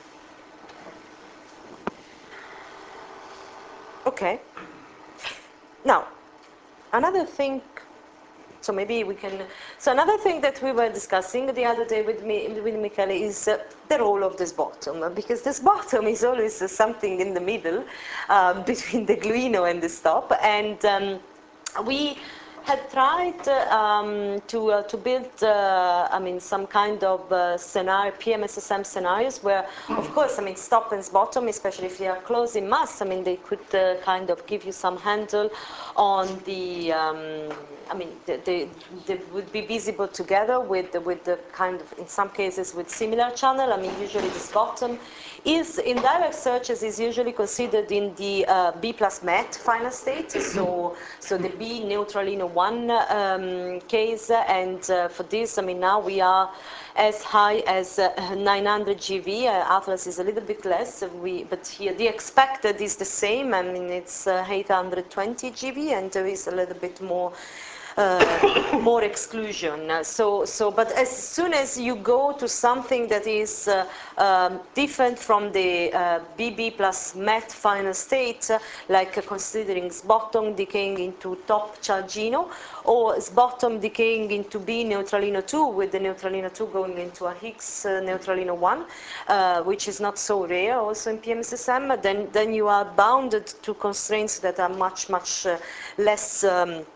Okay. Now, another thing. So maybe we can. So another thing that we were discussing the other day with me, with Michele, is uh, the role of this bottom, because this bottom is always uh, something in the middle um, between the Gluino and the stop, and um, we had tried uh, um, to uh, to build, uh, I mean, some kind of uh, scenario, P M S S M scenarios where, of course, I mean, stop and bottom, especially if they are close in mass, I mean, they could uh, kind of give you some handle on the, um, I mean, they, they, they would be visible together with the, with the kind of, in some cases, with similar channel. I mean, usually this bottom is, in direct searches, is usually considered in the uh, B plus met final state, so, so the B neutralino one um, case, and uh, for this, I mean, now we are as high as uh, nine hundred G V. Uh, Atlas is a little bit less, we, but here the expected is the same. I mean, it's uh, eight hundred twenty G V, and there is a little bit more Uh, more exclusion. Uh, so, so, but as soon as you go to something that is uh, um, different from the uh, B B plus met final state, uh, like uh, considering bottom decaying into top Chargino, or bottom decaying into B neutralino two, with the neutralino two going into a Higgs uh, neutralino one, uh, which is not so rare also in P M S S M, then, then you are bounded to constraints that are much, much uh, less um,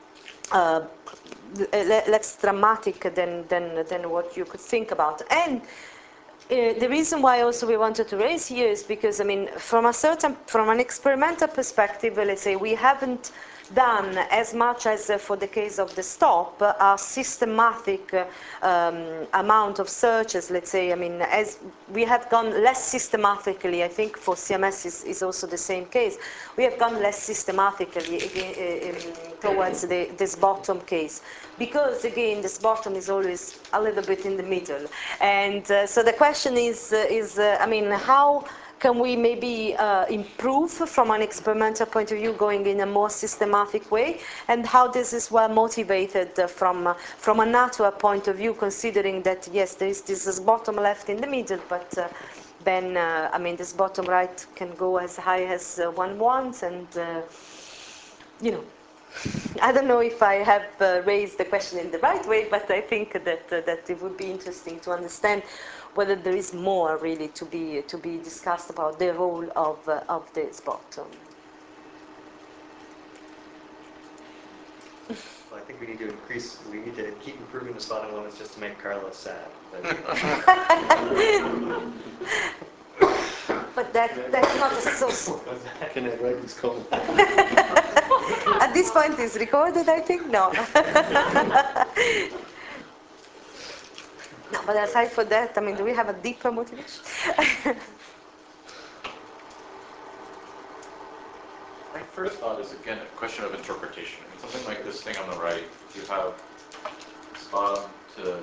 uh, less dramatic than, than, than what you could think about. And uh, the reason why also we wanted to raise here is because, I mean, from a certain, from an experimental perspective, let's say, we haven't done as much as uh, for the case of the stop, uh, a systematic uh, um, amount of searches, let's say, I mean, as we have gone less systematically, I think for C M S is, is also the same case, we have gone less systematically again, uh, um, towards the, this bottom case. Because again, this bottom is always a little bit in the middle. And uh, so the question is, uh, is uh, I mean, how can we maybe uh, improve from an experimental point of view, going in a more systematic way, and how this is well motivated uh, from uh, from a natural point of view, considering that yes, there is this is bottom left in the middle, but uh, then uh, I mean this bottom right can go as high as uh, one wants, and uh, you know. I don't know if I have uh, raised the question in the right way, but I think that uh, that it would be interesting to understand whether there is more really to be to be discussed about the role of uh, of this bottom. Well, I think we need to increase. We need to keep improving the bottom limits just to make Carlos sad. But, but that that's not a so. Can I write this comment? At this point, it's recorded, I think? No. No, but aside for that, I mean, do we have a deeper motivation? My first thought is, again, a question of interpretation. I mean, something like this thing on the right, you have stop to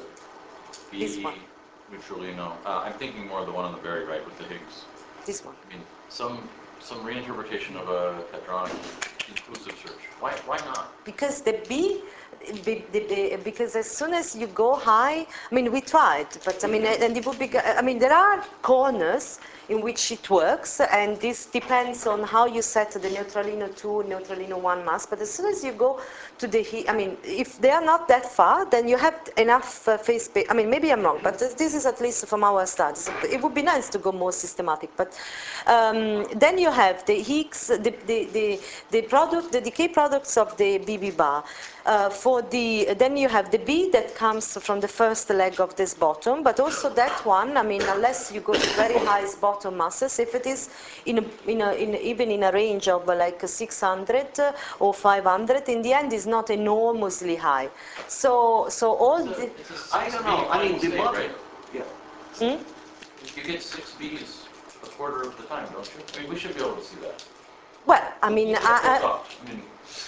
be neutralino. Uh, I'm thinking more of the one on the very right with the Higgs. This one. I mean, some some reinterpretation of a hadronic inclusive search. Why why not? Because the B, the, the, the, because as soon as you go high, I mean, we tried, but I mean, and it would be, I mean, there are corners in which it works, and this depends on how you set the neutralino two, neutralino one mass, but as soon as you go to the, I mean, if they are not that far, then you have enough uh, phase space. I mean, maybe I'm wrong, but this is at least from our studies. It would be nice to go more systematic, but um, then you have the Higgs, the, the, the, the product, the decay products of the B B bar. Uh, for the, then you have the B that comes from the first leg of this bottom, but also that one, I mean, unless you go to very high bottom masses, if it is in, a, in, a, in a, even in a range of uh, like six hundred or five hundred, in the end is not enormously high. So, so all it's a, the... It's I don't know, I mean, the state, bottom... right? Yeah. Hmm? You get six Bs a quarter of the time, don't you? I mean, we should be able to see that. Well, I mean, I, I, I mean,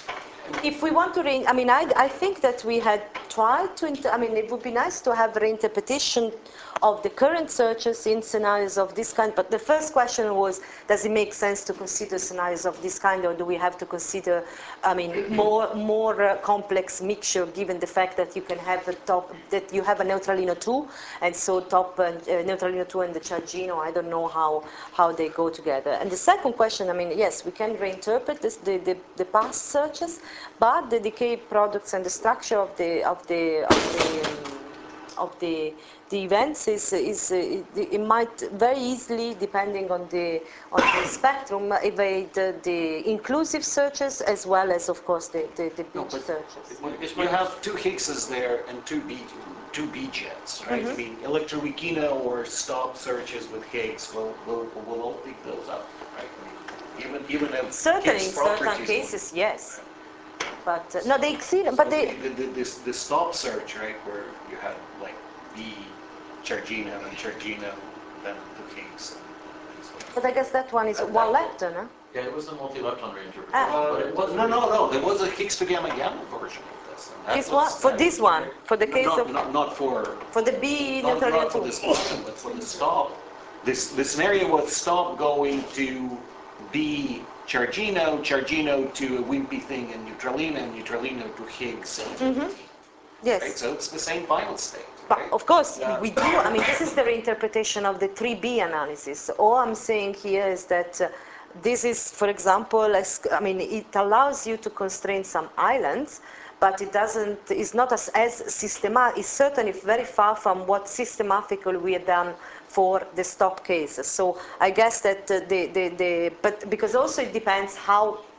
if we want to, re I mean, I, I think that we had tried to, inter I mean, it would be nice to have reinterpretation of the current searches in scenarios of this kind, but the first question was, does it make sense to consider scenarios of this kind, or do we have to consider, I mean, more, more uh, complex mixture, given the fact that you can have a top, that you have a neutralino two, and so top uh, uh, neutralino two and the chargino, I don't know how, how they go together. And the second question, I mean, yes, we can reinterpret this, the, the, the past searches, but the decay products and the structure of the of the of the um, of the the events is is uh, it, it might very easily, depending on the on the spectrum, evade uh, the inclusive searches as well as, of course, the the, the No, beach but searches. you have two Higgses there and two B two B jets, right? Mm-hmm. I mean, electrowikino or stop searches with Higgs will will will all pick those up, right? I mean, even even if Certainly, Higgs in certain properties cases, yes. But uh, no, they exceed. But they. The, the, the, the stop search, right, where you had like B, Chargino, and Chargino, then the Higgs. And so But I guess that one is That- one that- lepton, huh? yeah, it was a multi-lepton reinterpretation, Ah. but it was no, no, no. There was a Higgs to gamma gamma version of this. and that This was- one for that this was one, very- for the case not, of not, not for for the B not, neutralino not for two. this bottom, but for the stop. This the scenario was stop going to B Chargino, Chargino to a wimpy thing in neutralino, and neutralino to Higgs. Mm-hmm. Yes. Right? So it's the same final state. But Right? of course, Yeah. we do, I mean, this is the reinterpretation of the three B analysis. All I'm saying here is that uh, this is, for example, as, I mean, it allows you to constrain some islands, but it doesn't, it's not as, as systematic, it's certainly very far from what systematically we have done for the stop cases. So I guess that uh, the, the, the, but because also it depends how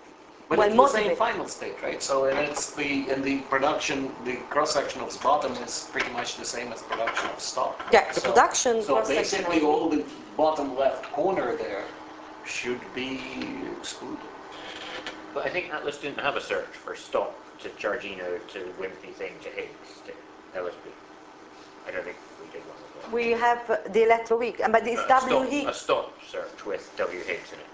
But well, it's the most of same it. final state, right? So and it's the in the production, the cross section of the bottom is pretty much the same as production of stop. Yeah, the so, production So cross-section basically, of- all the bottom left corner there should be excluded. But I think Atlas didn't have a search for stop to Chargino to Wimpy thing to Higgs to L S B. I don't think we did one as well. We have uh, the electroweak, uh, but it's Uh, W stop, a Higgs. stop search with W Higgs in it.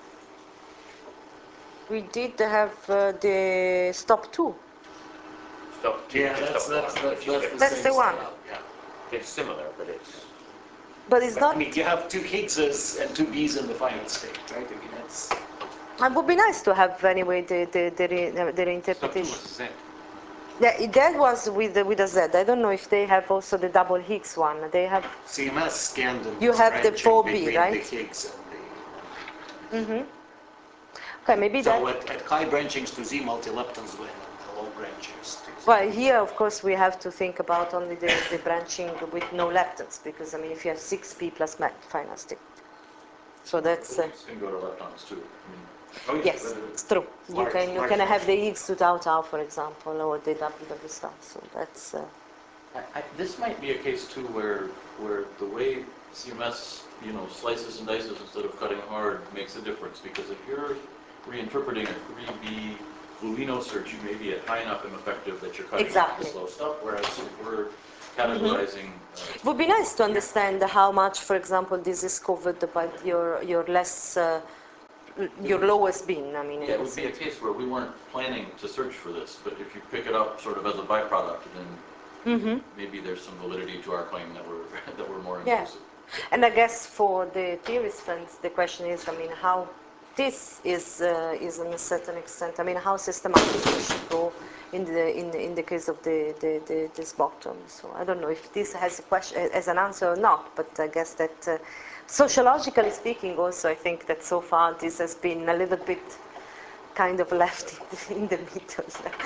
We did have uh, the stop two. Stop two Yeah, to that's stop that's one, that's, which is that's different. the That's same the one. setup, yeah. It's similar, but it's But it's But, not. I mean, you have two Higgses and two B's in the final state, right? I mean, it's It would be nice to have anyway the the the, re, the Stop two reinterpretation. was Z. Yeah, it- that was with the, with a Z. I don't know if they have also the double Higgs one. They have. C M S scanned them. You have the branching four B, between right? The Higgs and the. Mm-hmm. Okay, maybe So that. at, at high branchings to Z, multi-leptons win, and the low branchings to Z. Well, here, of course, we have to think about only the, the branching with no leptons, because, I mean, if you have six P plus met, final state. So that's, uh, Higgs can go to leptons too. I mean, Oh, yeah, yes, but- it's true. You Large- can, you large can have the function. Higgs to tau tau, for example, or the W W star, so that's, uh, I, I, this might be a case too where where the way C M S, you know, slices and dices instead of cutting hard makes a difference, because if you're reinterpreting a three B Bluino search, you may be at high enough and effective that you're cutting Exactly. the slow stuff, whereas if we're categorizing uh, it would be nice to understand how much, for example, this is covered by your, your less, uh, your lowest bin, I mean. in yeah, it the would be a sense. case where we weren't planning to search for this, but if you pick it up sort of as a byproduct, then Mm-hmm. maybe there's some validity to our claim that we're that we're more Yeah. inclusive. And I guess for the theorist friends, the question is, I mean, how this is uh, is in a certain extent. I mean, how systematic we should go in the in the, in the case of the, the, the this bottom. So I don't know if this has a question as an answer or not, but I guess that uh, sociologically speaking, also I think that so far this has been a little bit kind of left in the middle.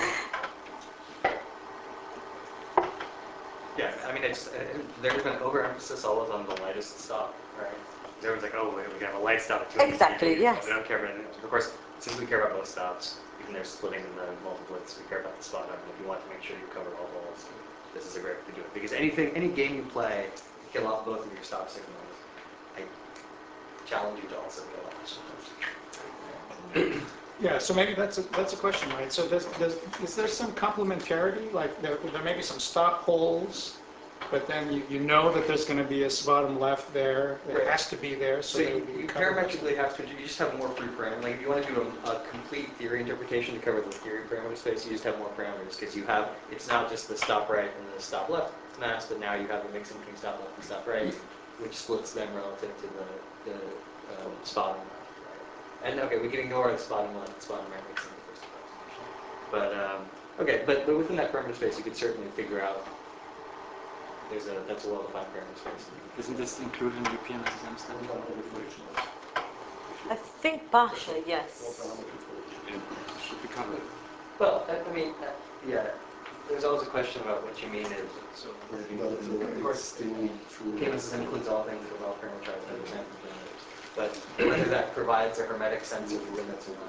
Yeah, I mean, it's, uh, there's been overemphasis always on the lightest stop, right? Everyone's like, oh, we we can have a light stop at two hundred Exactly, G B. yes. We don't care about anything. Of course, since we care about both stops, even they're splitting in the multiplets, we care about the spot on. If you want to make sure you cover all holes, this is a great way to do it. Because anything, any game you play, kill off both of your stop signals. I challenge you to also kill off signals. Yeah, so maybe that's a, that's a question, right? So does, does, is there some complementarity? Like there, there may be some stop holes, but then you, you know that there's going to be a bottom left there. It has to be there. So, So that you, would be you covered. parametrically have to, you just have more free parameters. Like if you want to do a, a complete theory interpretation to cover the theory parameter space, you just have more parameters because you have, it's not just the stop right and the stop left mass, but now you have a mix in between stop left and stop right, which splits them relative to the, the um, spot on left. Right? And okay, we can ignore the spot on left and spot on right mixing the first approximation. But, um, okay, but, but within that parameter space, you could certainly figure out there's a, that's a well-defined parameter space. Isn't this included in the P M S S M study? I think partially, yes. It should be covered. Well, I, I mean, uh, yeah, there's always a question about what you mean is, so, of course, P M S S M includes all things that are well parameterized by the sampling parameters. But whether that provides a hermetic sense of the limits or not.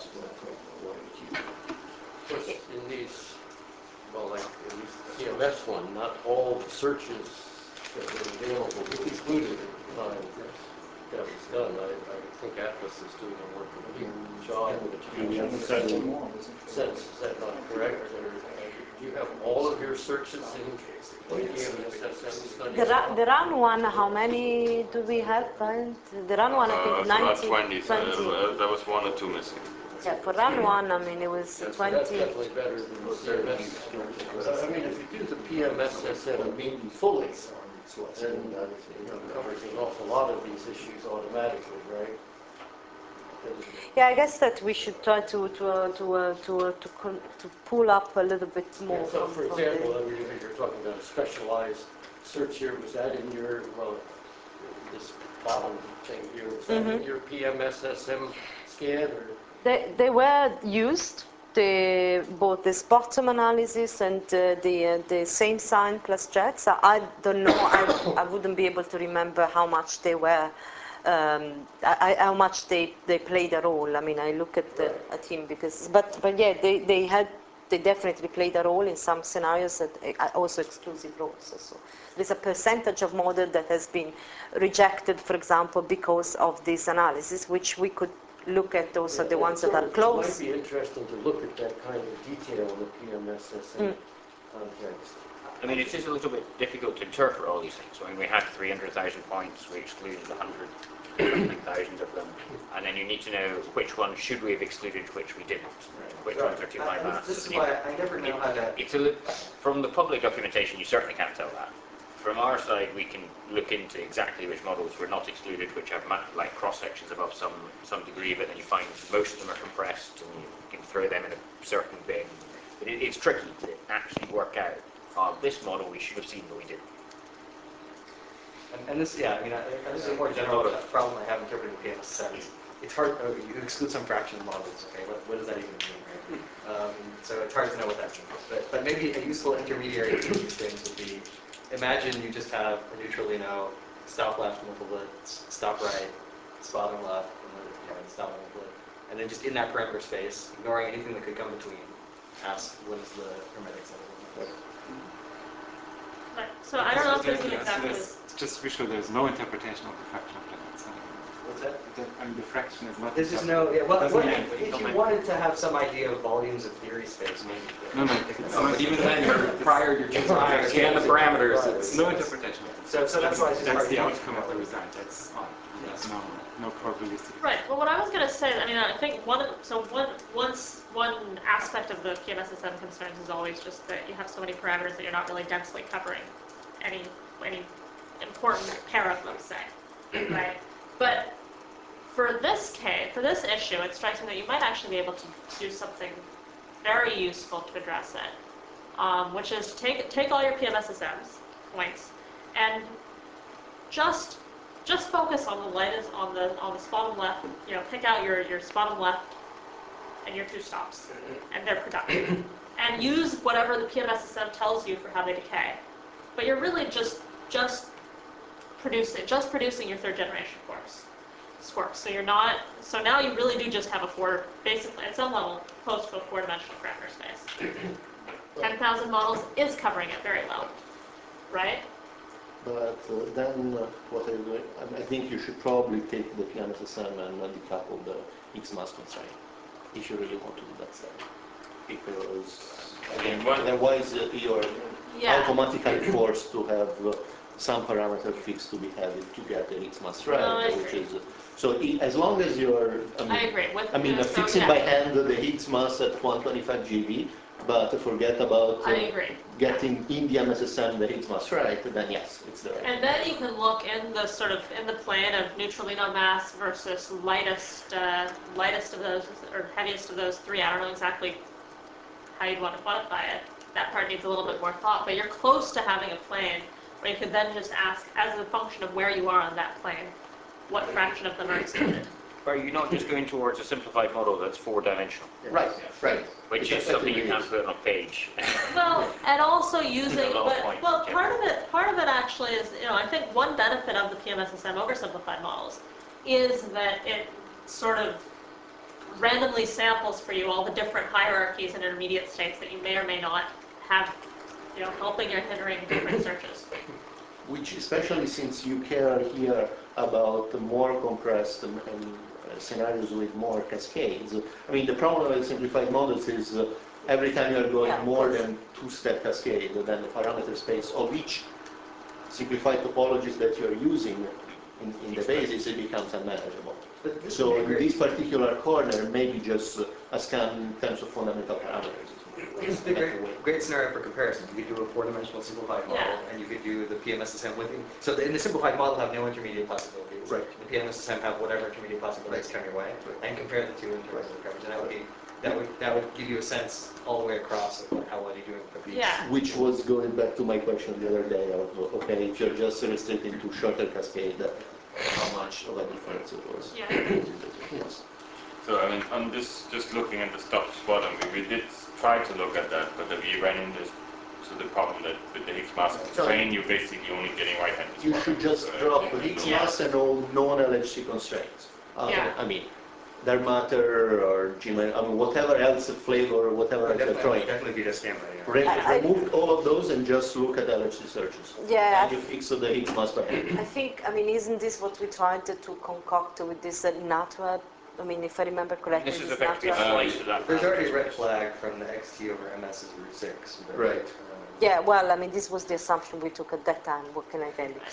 Of course, in these, well, like in the C M S one, not all the searches that were available were included at the time that was done. I, I think Atlas is doing a more complete job with the P M S sense. Is that not correct? Or, uh, do you have all of your searches in P M S S M studies? The, ra- the run one, how many do we have? Right? The run one, I Uh, think it's about ninety. twenty, so twenty. uh, there was one or two missing. Yeah, for run one, I mean, it was So that's twenty. definitely better than the C M S. But, I mean, if you do the P M S S M mean fully, then uh, you know, it covers an awful lot of these issues automatically, right? Yeah, I guess that we should try to to uh, to uh, to uh, to, con- to pull up a little bit more. Yeah, so from, for from example, the, I mean, you're talking about a specialized search here, was that in your, well, this bottom thing here, was that in your P M S S M scan or? they they were used. The, both this bottom analysis and uh, the uh, the same sign plus jets. I don't know. I, I wouldn't be able to remember how much they were um, I, I- how much they, they played a role. I mean, I look at the, at him because, but but yeah, they, they had they definitely played a role in some scenarios that are also exclusive roles. So there's a percentage of model that has been rejected, for example, because of this analysis, which we could look at also Yeah, the ones that so are close. It might be interesting to look at that kind of detail in the P M S S M Mm. context. I mean, it's just a little bit difficult to interpret all these things. I mean, we had three hundred thousand points, we excluded one hundred thousand of them, and then you need to know which ones should we have excluded, which we didn't, which ones are too high Uh, mass. This is and you- why I never know how to. It's a, li- from the public documentation, you certainly can't tell that. From our side, we can look into exactly which models were not excluded, which have ma- like cross sections above some some degree, but then you find most of them are compressed, and you can throw them in a certain bin. But it, it's tricky to actually work out. Oh, this model we should have seen, but we didn't. And, and this, yeah, I mean, I, and this is a more general problem I have interpreting the P M S S M. It's hard, oh, you exclude some fraction of models, okay, what, what does that even mean, right? Um, so it's hard to know what that means. But, but maybe a useful intermediary to these things would be, imagine you just have a neutralino, stop left with a lid, stop right, spot on left, and then, you know, stop on the lid. And then just in that parameter space, ignoring anything that could come between, ask what is the hermetic set of them. Right. So I don't know if there's an Yeah, so exact. there's- just to be sure, there's no interpretation of the fraction of limits. What's that? The, I mean, the fraction is not. There's just no, yeah, well, doesn't what, mean if anything. you wanted to have some idea of volumes of theory space, maybe. No, no, it's No, not- but even then, you're prior, you're just prior. Scan the parameters, it's no It's- interpretation. So, so that's why it's just That's hard the to- outcome of the result. That's all. There's no, no probabilistic. Right. Well, what I was going to say, I mean, I think one, of- so one, once, one aspect of the P M S S M concerns is always just that you have so many parameters that you're not really densely covering any, any important pair of them, say, right? But for this case, for this issue, it strikes me that you might actually be able to do something very useful to address it, um, which is take take all your P M S S Ms points and just just focus on the lightest, on the on the bottom left. You know, pick out your your bottom left and your two stops, and their production, and use whatever the P M S S M tells you for how they decay. But you're really just just producing just producing your third generation quarks. Squirks. So you're not. So now you really do just have a four, basically at some level, close to a four-dimensional parameter space. ten thousand models is covering it very well, right? But uh, then uh, what are you doing? I, I think you should probably take the P M S S M and uh, decouple the X mass constraint if you really want to do that stuff. Because again, otherwise uh, you're Yeah. automatically forced to have uh, some parameter fixed to be added to get the X mass right, No, I which agree. is uh, so i- as long as you're. I, mean, I agree. With I mean, the- uh, so, fixing yeah. by hand the Higgs mass at one twenty-five G B, but forget about uh, I agree. getting in the M S S M the Higgs mass right, then yes, it's the right. And then you can look in the sort of in the plane of neutralino mass versus lightest uh, lightest of those or heaviest of those three. I don't know exactly how you'd want to quantify it. That part needs a little bit more thought. But you're close to having a plane where you could then just ask, as a function of where you are on that plane, what fraction of them are excluded. Are you not just going towards a simplified model that's four-dimensional? Right, right. Which It's is something you effectively can't put on a page. Well, and also using, A lot of but points, well, yeah. part of it, part of it actually is, you know, I think one benefit of the P M S S M oversimplified models is that it sort of randomly samples for you all the different hierarchies and intermediate states that you may or may not have, you know, helping or hindering different searches. Which, especially since you care here about the more compressed um, um, uh, scenarios with more cascades. I mean, the problem with simplified models is uh, every time you are going Yeah, of more course. than two-step cascade, then the parameter space of each simplified topologies that you are using in, in the basis, it becomes unmanageable. But this So would be in great. this particular corner, maybe just uh, a scan in terms of fundamental parameters. This would be a great, great scenario for comparison. You could do a four-dimensional simplified model, Yeah. and you could do the P M S S M with it. So the, in the simplified model, have no intermediate possibilities. Right. The P M S S M have whatever intermediate possibilities come your way, and compare the two in terms of the coverage. And that would be that would that would give you a sense all the way across of what, how well you're doing with the Yeah. Which was going back to my question the other day of, okay, if you're just restricting to shorter cascade, how much of a difference it was? Yeah. Yes. So I mean, on this, just looking at the stops bottom, we, we did try to look at that, but we ran into to the problem that with the Higgs mass constraint, you're basically only getting right-handed You should just drop Higgs mass and all non-L H C constraints. Uh, Yeah. I mean, dark matter or G, I mean, whatever else flavor or whatever else you're throwing. Definitely be a scammer. Yeah. Re- I- I- remove all of those and just look at L H C searches. Yeah, And you fix the Higgs mass by hand. I think, I mean, isn't this what we tried to, to concoct with this uh, NATWA? I mean, if I remember correctly, This is this effectively a NATWA. slice of that. There's already a red flag from the X T over M S's root six. but, Right. um, Yeah, well, I mean, this was the assumption we took at that time. What can I tell you?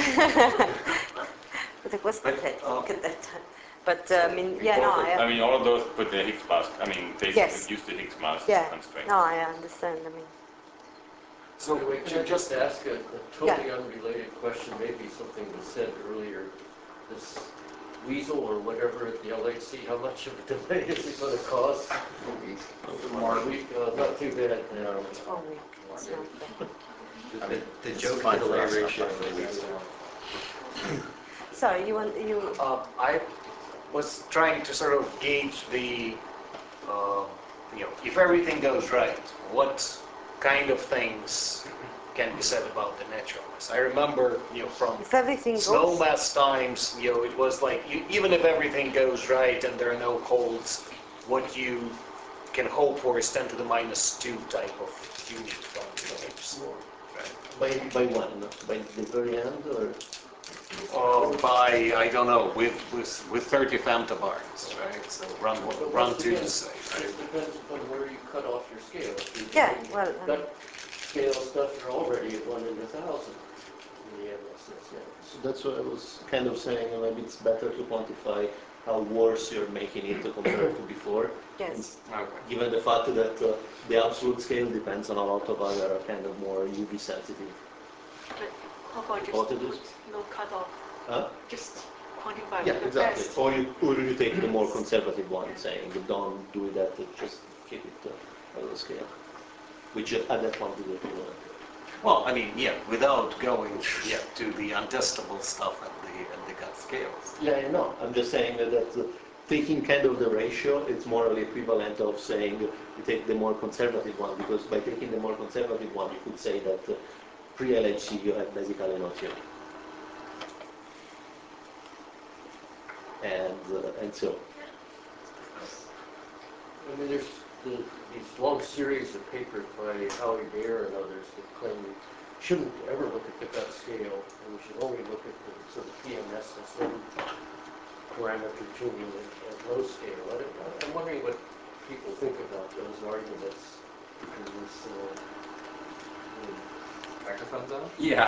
But it was the case uh, at that time. But uh, I mean, yeah, no, I, I mean, all of those put the Higgs mass, I mean, basically Yes. use the Higgs mass yeah, constraint. no, I understand. I mean, So can I just ask a, a totally unrelated question, maybe something was said earlier, this weasel or whatever at the L H C, how much of a delay is it going to cost? One week, uh, not too bad. No. oh, week. It's not bad. I mean, The it's joke fine delay for us, not ratio fine for is, weeks. uh, Sorry, you want you? Uh, I was trying to sort of gauge the, uh, you know, if everything goes right, what kind of things can be said about the naturalness? I remember, you know, from If everything goes. snowmass times, you know, it was like, you, even if everything goes right and there are no colds, what you can hope for is ten to the minus two type of unit from the waves. By, by when? By the very end or? Oh, by, I don't know, with, with, with thirty femtobars, right? So run, run two to say, right? It depends upon where you cut off your scale. If you- Yeah, if well, you've um, got scale stuff, you're already at one in a thousand in the M S S, yeah. So that's what I was kind of saying, uh, maybe it's better to quantify how worse you're making it compared to before. Yes. Okay. Given the fact that uh, the absolute scale depends on a lot of other kind of more U V sensitive But how about just hypotheses. no cutoff? Huh? Just quantify Yeah, the exactly. best. Or you, or you take the more conservative one, saying don't do that, just keep it uh, on the scale, which uh, at that point is equivalent. Well, I mean, yeah, without going, yeah, to the untestable stuff and the, and the gut scales. Yeah, I know. I'm just saying that, that uh, taking kind of the ratio, it's more or less equivalent of saying you take the more conservative one, because by taking the more conservative one, you could say that uh, pre-L H C you have basically no theory. And, uh, and so. I mean, there's the, these long series of papers by Howie Bayer and others that claim you shouldn't ever look at the gut scale, and you should only look at the sort of P M S S M parameter tuning at, at low scale. I don't- I'm wondering what people think about those arguments in this. Uh, Microphones on? Yeah.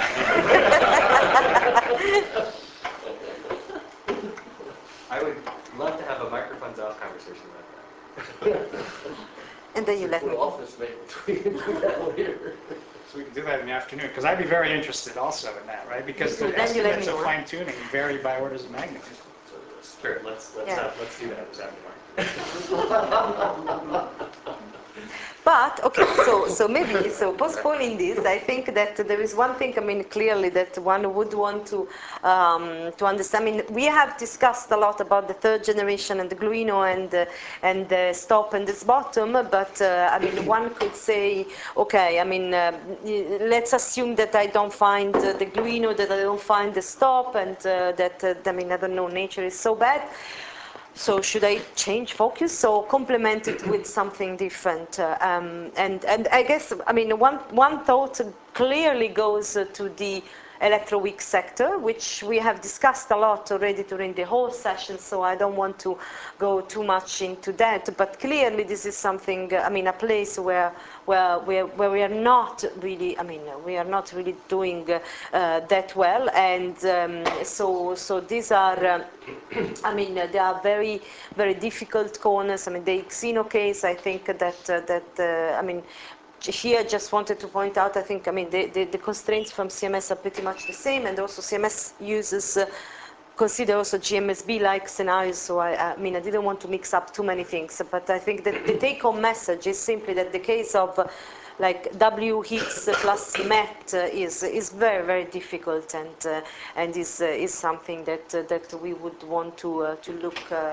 I would love to have a microphones off conversation about that. And then you let me. We're office mates. We can do that later. So we can do that in the afternoon, because I'd be very interested also in that, right? Because the Then you let me estimates of know. fine tuning vary by orders of magnitude. Sure, let's, let's Yeah. have, let's do that this afternoon. But okay, so so maybe so postponing this, I think that there is one thing. I mean, clearly that one would want to um, to understand. I mean, we have discussed a lot about the third generation and the Gluino and uh, and the stop and this bottom. But uh, I mean, one could say, okay, I mean, uh, let's assume that I don't find uh, the Gluino, that I don't find the stop, and uh, that uh, I mean, I don't know, nature is so bad. So should I change focus or complement it with something different? Uh, um, and, and I guess, I mean, one, one thought clearly goes uh, to the electroweak sector, which we have discussed a lot already during the whole session, so I don't want to go too much into that. But clearly this is something, uh, I mean, a place where, where, where, where we are not really, I mean, we are not really doing uh, uh, that well. And um, so, so these are, uh, I mean, uh, they are very, very difficult corners. I mean, the Xeno case, I think that, uh, that uh, I mean, here just wanted to point out, I think, I mean, the, the, the constraints from C M S are pretty much the same, and also C M S uses, uh, consider also G M S B-like scenarios, so I, I mean, I didn't want to mix up too many things, but I think that the take-home message is simply that the case of uh, like W Higgs plus Met uh, is is very, very difficult, and uh, and is uh, is something that uh, that we would want to uh, to look uh,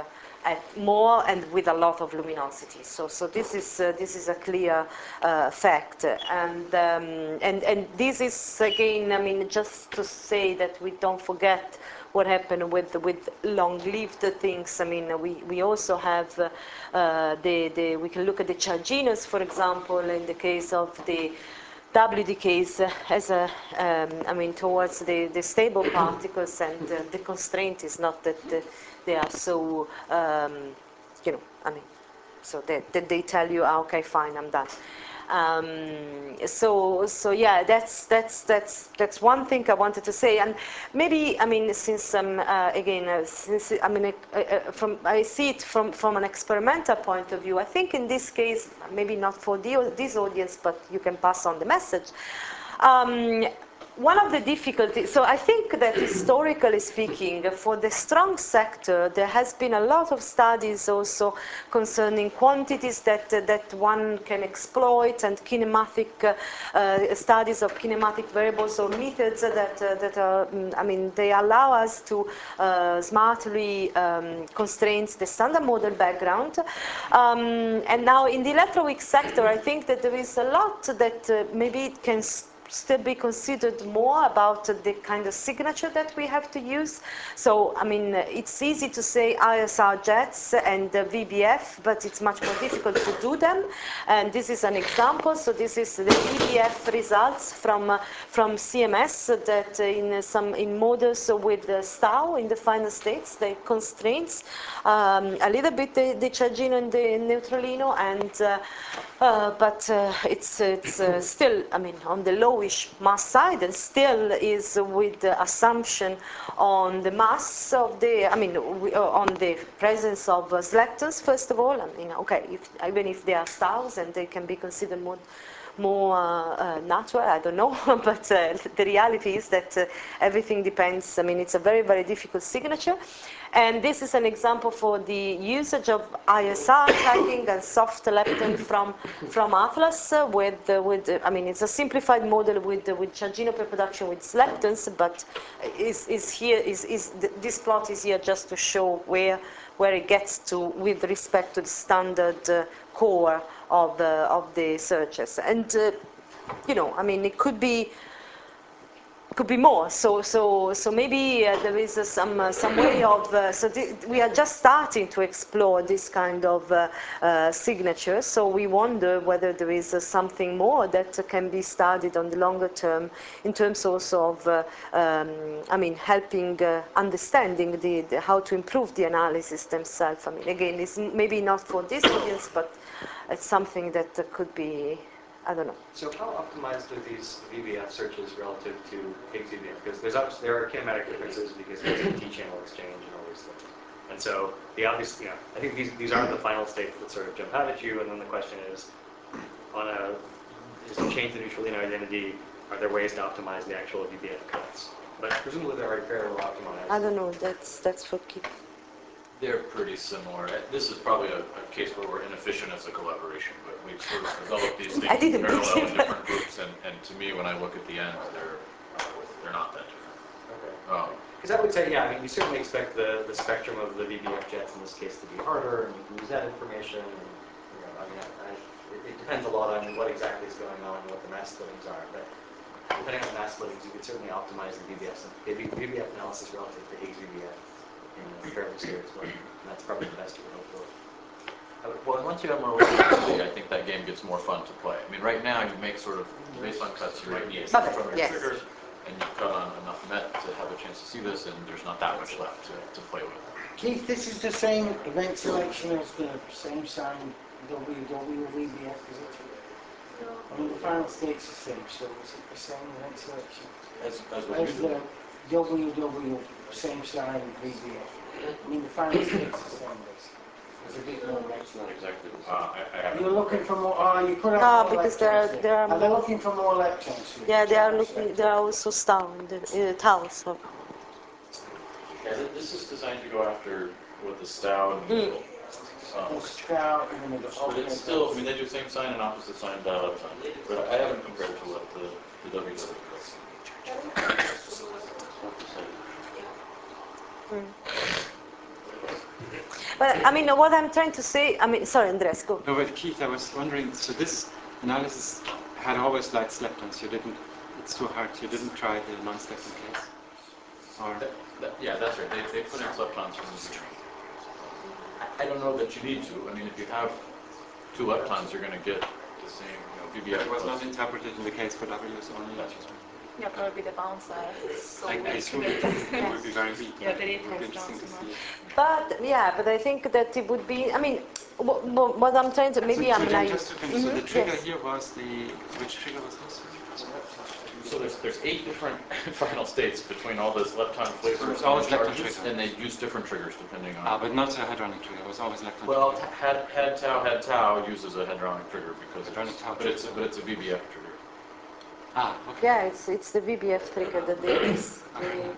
at more and with a lot of luminosity. So, so this is uh, this is a clear uh, fact, and um, and and this is again, I mean, just to say that we don't forget what happened with with long-lived things. I mean, we we also have uh, uh, the the we can look at the charginess, for example, in the case of the W decays uh, as a, um, I mean, towards the, the stable particles, and uh, the constraint is not that uh, they are so, um, you know, I mean, so that, that they tell you, ah, okay, fine, I'm done. Um, so, so yeah, that's that's that's that's one thing I wanted to say, and maybe, I mean, since um, uh, again, uh, since I mean, uh, uh, from I see it from from an experimental point of view. I think in this case, maybe not for the, this audience, but you can pass on the message. Um, One of the difficulties, so I think that historically speaking, for the strong sector, there has been a lot of studies also concerning quantities that uh, that one can exploit, and kinematic uh, uh, studies of kinematic variables or methods that uh, that are, I mean, they allow us to uh, smartly um, constrain the standard model background. Um, and now in the electroweak sector, I think that there is a lot that uh, maybe it can still be considered more about the kind of signature that we have to use. So, I mean, it's easy to say I S R jets and uh, V B F, but it's much more difficult to do them. And this is an example. So this is the V B F results from uh, from C M S that uh, in uh, some in models with uh, S T A U in the final states, they constraints um, a little bit the, the chargino and the neutralino, and uh, uh, but uh, it's it's uh, still, I mean, on the lowish mass side, and still is with the assumption on the mass of the, I mean, we, uh, on the presence of uh, selectors, first of all. I mean, okay, if, even if they are S T A Us and they can be considered more more uh, uh, natural, I don't know, but uh, the reality is that uh, everything depends. I mean, it's a very, very difficult signature. And this is an example for the usage of I S R tracking and soft lepton from from Atlas uh, with uh, with uh, I mean, it's a simplified model with uh, with chargino pre-production with leptons, but is is here is is th this plot is here just to show where where it gets to with respect to the standard uh, core of the of the searches. And uh, you know, I mean, it could be could be more. So, so, so maybe uh, there is uh, some uh, some way of. Uh, so we are just starting to explore this kind of uh, uh, signature. So we wonder whether there is uh, something more that uh, can be studied on the longer term, in terms also of, uh, um, I mean, helping uh, understanding the, the how to improve the analysis themselves. I mean, again, it's maybe not for this audience, but it's something that uh, could be. I don't know. So how optimized are these V B F searches relative to Higgs V B F? Because there's obviously, there are kinematic differences because there's a T-channel exchange and all these things. And so the obvious, you know, I think these these are the final states that sort of jump out at you, and then the question is, on a, just to change the neutralino identity, are there ways to optimize the actual V B F cuts? But presumably they're already fairly well optimized. I don't know. That's that's for Keith. They're pretty similar. This is probably a, a case where we're inefficient as a collaboration, but we've sort of developed these things in parallel in different groups, and, and to me, when I look at the end, they're they're not that different. Okay. Because um, I would say, yeah, I mean, you certainly expect the, the spectrum of the V B F jets in this case to be harder, and you can use that information. And, you know, I mean, I, I, it, it depends a lot on what exactly is going on and what the mass splittings are. But depending on the mass splittings, you could certainly optimize the V B F, the V B F analysis relative to Higgs V B F. In a fairly serious way. And that's probably the best you would hope for. Uh, well, once you have more reliability, I think that game gets more fun to play. I mean, right now you make sort of, based on cuts, you might need from your yes. trigger, and you cut on enough met to have a chance to see this, and there's not that much left to, to play with. Keith, this is the same event selection as the same sign W W V B F, is it? I mean, the final state's the same, so is it the same event selection? As, as what As you do. the W W, same sign V B F. I mean, the final state's the same, basically. There's a bit more It's not exactly. Uh, I, I haven't. You're looking for more. Oh, you put No, out more because there are leptons there are Are they more. looking for more leptons? Yeah, they are looking. They are also star in the uh, tau. So. Yeah, this is designed to go after with the stout. Mm. Um, but it's still, I mean, they do same sign and opposite sign dial time. But I haven't compared it to what the, the W W does. Mm. But I mean, what I'm trying to say, I mean, sorry, Andreas, go. No, but Keith, I was wondering, so this analysis had always liked leptons. You didn't, it's too hard, you didn't try the non-lepton case? Or? That, that, yeah, that's right. They, they put in leptons from the beginning. I, I don't know that you need to. I mean, if you have two leptons, you're going to get the same, you know, V B F. It was not interpreted in the case for W's only. That's right. Yeah, that would be the bouncer. So I, I assume it would be very weak. Yeah, they It would be interesting to see. But yeah, but I think that it would be. I mean, what, what, what I'm trying to maybe so, I'm so naive. just to finish, Mm-hmm. so the trigger Yes. here was the which trigger was this? So there's there's eight different final states between all those lepton flavors It's always and lepton charges, trigger. and they use different triggers depending on. Ah, but not a hadronic trigger. It was always lepton Well, trigger. had had tau had tau uses a hadronic trigger because Hadronic it's, tau but it's but it's a V B F trigger. Ah, okay. Yeah, it's it's the V B F trigger that they use. They,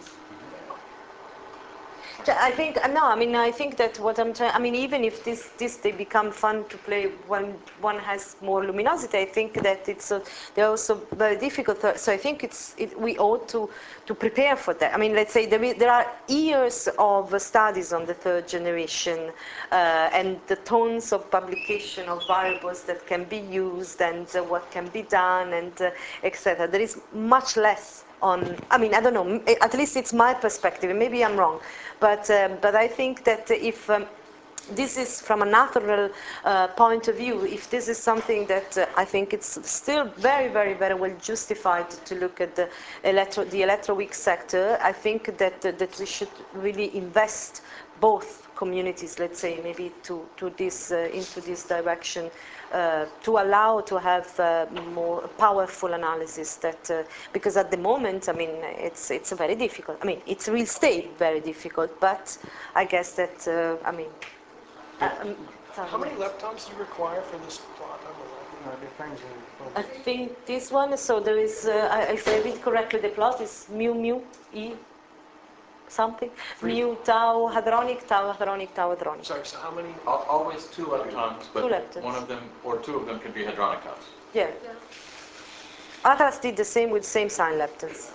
I think no. I mean, I think that what I'm trying. I mean, even if this this they become fun to play when one has more luminosity, I think that it's uh, they're also very difficult. So I think it's it, we ought to to prepare for that. I mean, let's say there is, there are years of studies on the third generation uh, and the tons of publication of variables that can be used and uh, what can be done and uh, et cetera. There is much less on. I mean, I don't know. At least it's my perspective. Maybe I'm wrong. But, uh, but I think that if um, this is from a natural uh, point of view, if this is something that uh, I think it's still very, very, very well justified to look at the electro, the electroweak sector, I think that, uh, that we should really invest both communities, let's say, maybe to, to this, uh, into this direction, uh, to allow to have uh, more powerful analysis that, uh, because at the moment, I mean, it's, it's very difficult. I mean, it will stay very difficult, but I guess that, uh, I mean, uh, um, How many leptons do you require for this plot? No, it depends on I think this one, so there is, uh, if I read correctly, the plot is mu mu e something. Mu tau hadronic, tau hadronic, tau hadronic. Sorry, so how many? Al- Always two leptons, but Two leptons. one of them or two of them can be hadronic taus. Yeah. Atlas did the same with same sign leptons.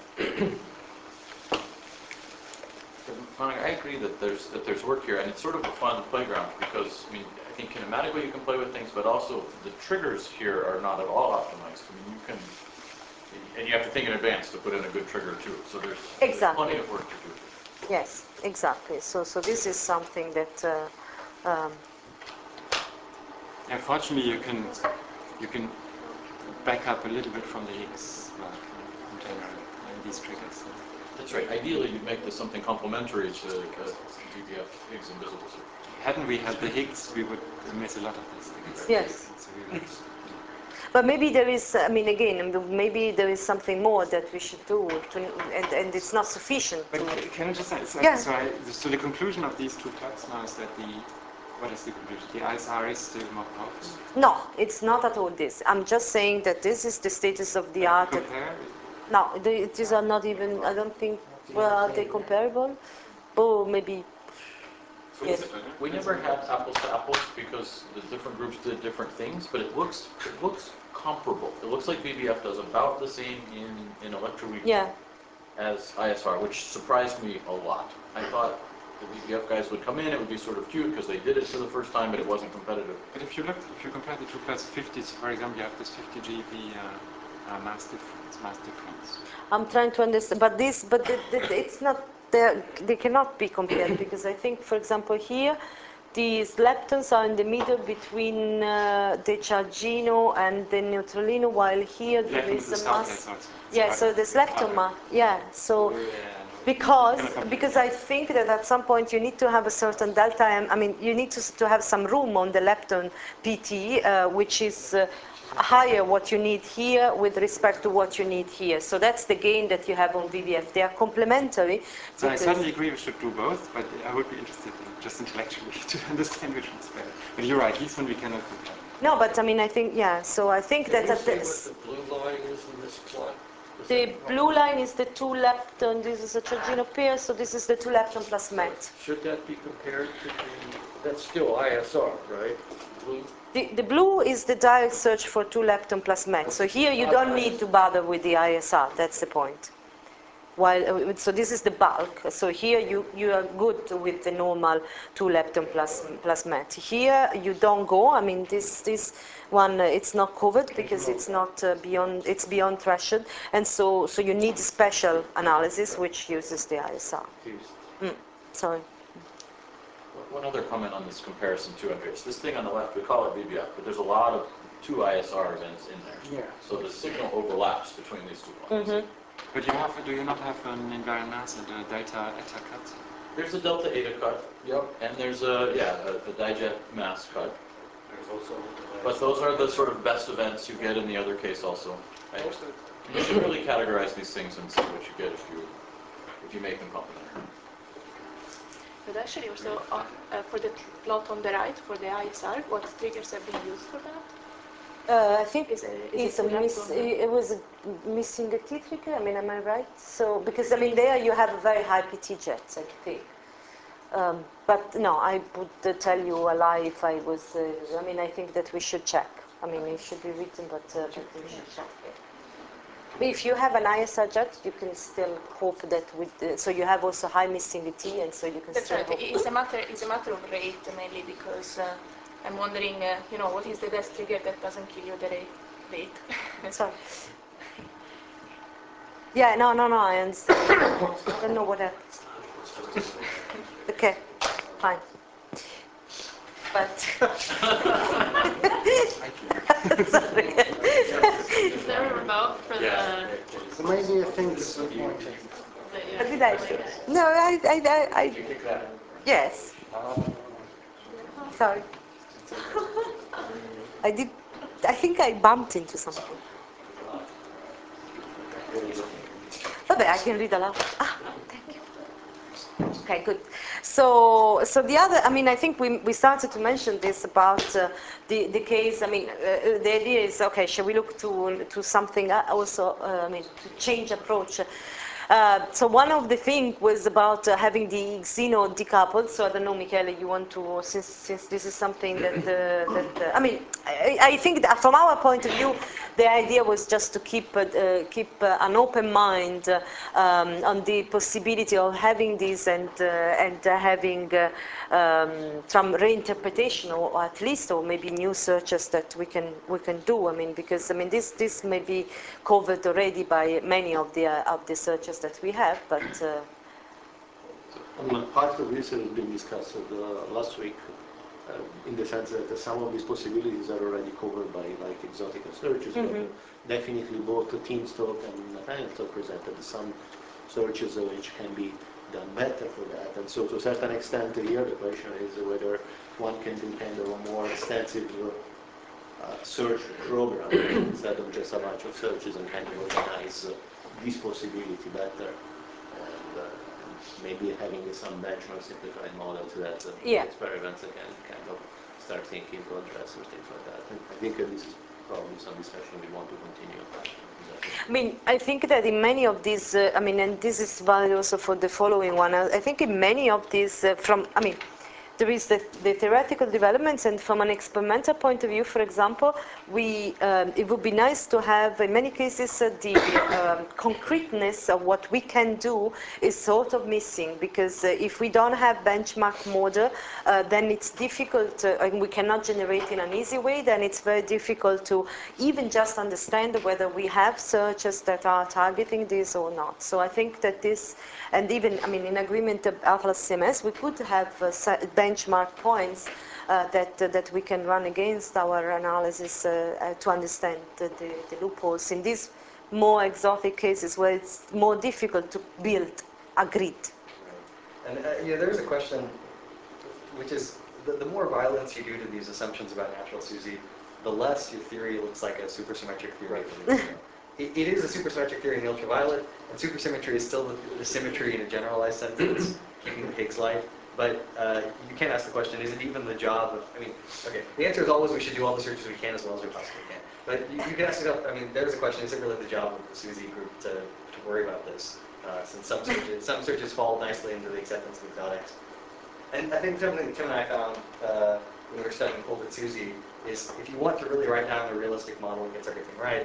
Monica, I agree that there's that there's work here, and it's sort of a fun playground because I mean I think kinematically you can play with things, but also the triggers here are not at all optimized. I mean you can, and you have to think in advance to put in a good trigger too. So there's, there's Exactly. plenty of work to do. Yes, exactly. So, so this is something that. Uh, um, Yeah, fortunately, you can you can back up a little bit from the Higgs work in general in these triggers. That's right. Ideally, you'd make this something complementary to uh, V B F Higgs invisible. Hadn't we had the Higgs, we would miss a lot of these things. Yes. So we would, But maybe there is, I mean, again, maybe there is something more that we should do, to, and, and it's not sufficient. But to, can I just say, so, yeah. so, I, so the conclusion of these two talks now is that the, what is the conclusion? The I S R is still more powerful? No, it's not at all this. I'm just saying that this is the status of the art. Compare? No, they, these are not even, I don't think, well, are they comparable? Oh, maybe. Yes. We never had apples to apples because the different groups did different things, but it looks it looks comparable. It looks like V B F does about the same in, in electroweak Yeah. as I S R, which surprised me a lot. I thought the V B F guys would come in, it would be sort of cute because they did it for the first time, but it wasn't competitive. But if you look, if you compare the two plus fifties, for example, you have this fifty G B uh, uh, mass difference, mass difference. I'm trying to understand, but this, but the, the, it's not, they cannot be compared because I think, for example, here, these leptons are in the middle between uh, the chargino and the neutralino, while here there Lepton is is a the mass. also. Yeah, so there's leptoma. Yeah, so because because I think that at some point you need to have a certain delta. I mean, you need to to have some room on the lepton P T, uh, which is. Uh, higher what you need here with respect to what you need here. So that's the gain that you have on V B F. They are complementary. So I certainly agree we should do both, but I would be interested in just intellectually to understand which one's better. But you're right, these one we cannot compare. No, but I mean, I think, yeah, so I think Can that you at see this, what the blue line is in this plot? Is the that- blue line is the two lepton, this is a chargino pair, so this is the two lepton plus met. Should that be compared to the, that's still I S R, right? Blue? The, the blue is the direct search for two lepton plus met. So here you don't need to bother with the I S R, that's the point. While, uh, so this is the bulk. So here you, you are good with the normal two lepton plus, plus met. Here you don't go. I mean, this, this one, uh, it's not covered because it's not uh, beyond, it's beyond threshold. And so, so you need special analysis which uses the I S R. Mm, sorry. One other comment on this comparison to Andreas. This thing on the left, we call it V B F, but there's a lot of two I S R events in there. Yeah. So the signal overlaps between these two lines. Mm-hmm. But you have, do you not have an invariant mass and a delta eta cut? There's a delta eta cut, yep, and there's a, yeah, a, a dijet mass cut. There's also. But those are the sort of best events you get in the other case also. Right? You should really categorize these things and see what you get if you if you make them complementary. But actually also uh, uh, for the plot on the right, for the I S R, what triggers have been used for that? Uh, I think Is it- is it's it a miss, lepton? it was a missing a T trigger. I mean, am I right? So because I mean there you have a very high P T jets, I think. Um, but no, I would uh, tell you a lie if I was. Uh, I mean, I think that we should check. I mean, it should be written, but, uh, but we should check. But if you have an I S R jet, you can still hope that with. The, so you have also high missing T, and so you can That's still right. hope. It's a matter. It's a matter of rate mainly because uh, I'm wondering, uh, you know, what is the best trigger that doesn't kill you the rate? Rate. Sorry. Yeah, no, no, no, I understand. I don't know what happens. Okay, fine. But sorry. Is there a remote for Yeah. the? There may be a thing that's pointing. What did I say? No, I, I, I, I yes. Sorry. I did. I think I bumped into something. Okay, I can read aloud. Ah, thank you. Okay, good. So, so the other, I mean, I think we, we started to mention this about uh, the, the case, I mean, uh, the idea is, okay, shall we look to, to something also, uh, I mean, to change approach. Uh, so one of the things was about uh, having the Xeno decoupled. So I don't know, Michele, you want to, since, since this is something that, uh, that uh, I mean, I, I think that from our point of view, the idea was just to keep, uh, uh, keep uh, an open mind uh, um, on the possibility of having this and, uh, and uh, having uh, um, some reinterpretation, or at least, or maybe new searches that we can, we can do. I mean, because I mean, this, this may be covered already by many of the, uh, of the searches that we have, but uh, I mean, part of this has been discussed uh, last week, uh, in the sense that uh, some of these possibilities are already covered by like exotica searches, mm-hmm. but uh, definitely both Tim's talk and Nathaniel's talk presented some searches uh, which can be done better for that. And so to a certain extent here the question is whether one can do kind of a more extensive uh, uh, search program instead of just a bunch of searches and kind of organize uh, this possibility better. And, uh, maybe having some benchmark simplified models that uh, yeah. experiments can kind of start thinking to address or things like that. And I think that this is probably some discussion we want to continue. I mean, I think that in many of these, uh, I mean, and this is valid also for the following one, I, I think in many of these, uh, from, I mean, there is the, the theoretical developments, and from an experimental point of view, for example, we, um, it would be nice to have, in many cases, uh, the um, concreteness of what we can do is sort of missing, because uh, if we don't have benchmark model, uh, then it's difficult, uh, and we cannot generate in an easy way, then it's very difficult to even just understand whether we have searches that are targeting this or not. So I think that this, and even, I mean, in agreement of Atlas C M S, we could have uh, benchmark points uh, that uh, that we can run against our analysis uh, uh, to understand the, the, the loopholes in these more exotic cases where it's more difficult to build a grid. Right. And uh, yeah, there's a question, which is the, the more violence you do to these assumptions about natural SUSY, the less your theory looks like a supersymmetric theory. It, it is a supersymmetric theory in the ultraviolet, and supersymmetry is still the, the symmetry in a generalized sense that's keeping the Higgs light. But uh, you can't ask the question, is it even the job of, I mean, okay, the answer is always we should do all the searches we can as well as we possibly can. But you, you can ask yourself, I mean, there's a question, is it really the job of the SUSY group to, to worry about this? Uh, since some searches, some searches fall nicely into the acceptance of exotics. And I think something that Tim and I found uh, when we were studying cold at SUSY is if you want to really write down a realistic model that gets everything right,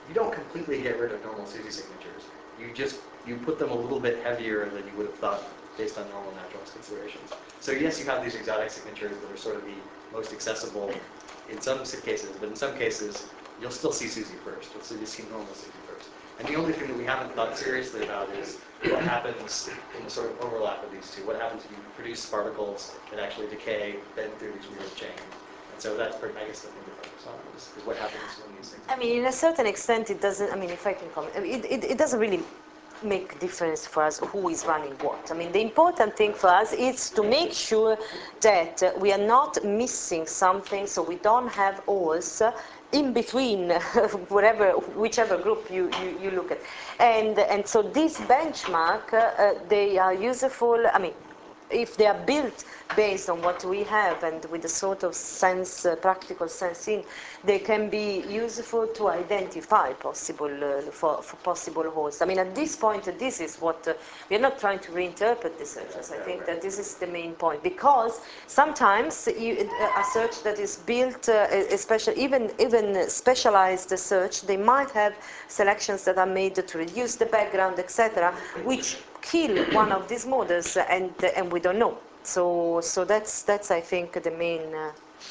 you don't completely get rid of normal SUSY signatures. You just, you put them a little bit heavier than you would have thought based on normal naturalist considerations. So yes, you have these exotic signatures that are sort of the most accessible in some cases, but in some cases, you'll still see SUSY first. You'll still see normal SUSY first. And the only thing that we haven't thought seriously about is what happens in the sort of overlap of these two. What happens if you produce particles that actually decay, bend through these weird chains? And so that's, pretty, I guess, the thing to focus on is, is what happens when these things. I mean, in a certain extent, it doesn't. I mean, if I can comment, it, it, it doesn't really make a difference for us who is running what. I mean, the important thing for us is to make sure that we are not missing something, so we don't have holes in between whatever, whichever group you, you, you look at. And, and so this benchmark, uh, they are useful, I mean, if they are built based on what we have and with a sort of sense, uh, practical sense in, they can be useful to identify possible, uh, for, for possible holes. I mean, at this point, uh, this is what, uh, we are not trying to reinterpret the searches. I think that this is the main point, because sometimes you, a search that is built, uh, especially even, even specialized search, they might have selections that are made to reduce the background, et cetera, which kill one of these models, and and we don't know. So so that's that's I think the main uh,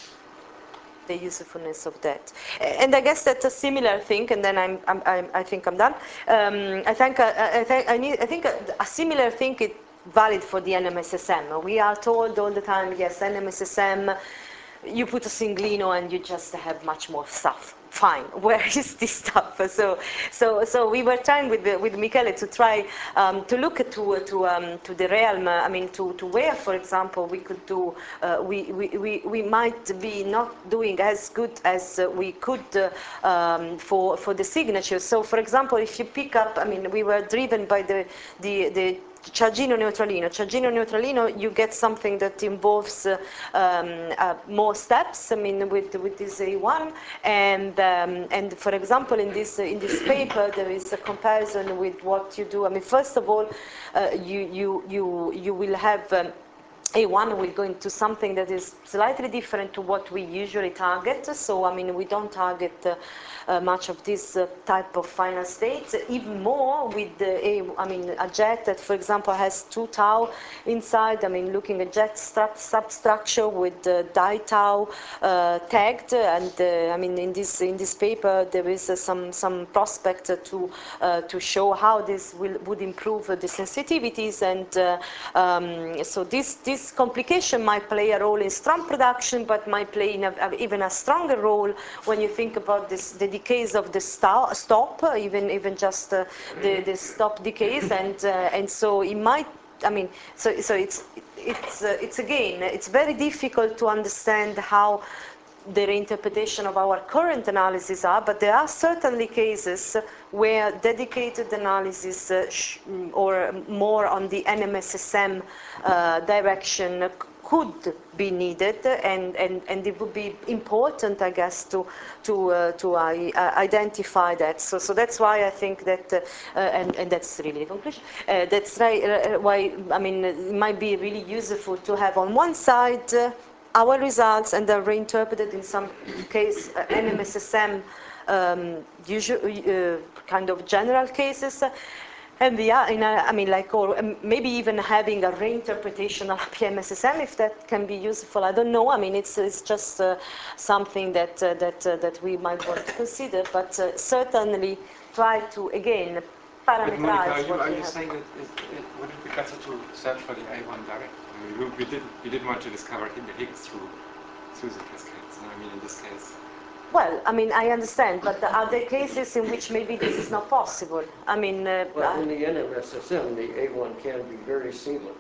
the usefulness of that. And I guess that's a similar thing. And then I'm, I'm, I'm I think I'm done. Um, I think I, I think I need I think a, a similar thing is valid for the N M S S M. We are told all the time, yes, N M S S M. You put a Singlino and you just have much more stuff. Fine. Where is this stuff? So, so, so we were trying with the, with Michele to try um, to look at to to um, to the realm. I mean, to, to where, for example, we could do. Uh, we, we we we might be not doing as good as uh, we could uh, um, for for the signature. So, for example, if you pick up, I mean, we were driven by the the the Ciaggino Neutralino. Ciaggino Neutralino, you get something that involves uh, um, uh, more steps. I mean, with with this A one, and um, and for example, in this in this paper, there is a comparison with what you do. I mean, first of all, uh, you you you you will have. Um, A one will go into something that is slightly different to what we usually target. So, I mean, we don't target uh, uh, much of this uh, type of final states. Even more with the, a, I mean, a jet that, for example, has two tau inside. I mean, looking at jet substructure with the di tau uh, tagged. And uh, I mean, in this in this paper, there is uh, some some prospect uh, to uh, to show how this will would improve uh, the sensitivities. And uh, um, so this this. This complication might play a role in strong production, but might play in a, a, even a stronger role when you think about this, the decays of the sta stop, even even just uh, the the stop decays, and uh, and so it might. I mean, so so it's it's uh, it's again it's very difficult to understand how the reinterpretation of our current analysis are, but there are certainly cases where dedicated analysis uh, sh or more on the N M S S M uh, direction could be needed, and, and, and it would be important, I guess, to to uh, to uh, identify that. So so that's why I think that, uh, uh, and and that's really the conclusion. Uh, that's right. Uh, why I mean it might be really useful to have on one side. Uh, our results, and they're reinterpreted in some case uh, N M S S M um, usual, uh, kind of general cases, and the uh, in a, I mean like or um, maybe even having a reinterpretation of P M S S M, if that can be useful. I don't know. I mean it's it's just uh, something that uh, that uh, that we might want to consider, but uh, certainly try to again parameterize but Monica, are you, what are we you have. saying that it, it, would it be better to search for the A one direct? I mean, we, we did we did want to discover the Higgs through SUSY cascades. I mean, in this case. Well, I mean, I understand, but are there cases in which maybe this is not possible? I mean, uh, well, in the N M S S M, the A one can be very seamless,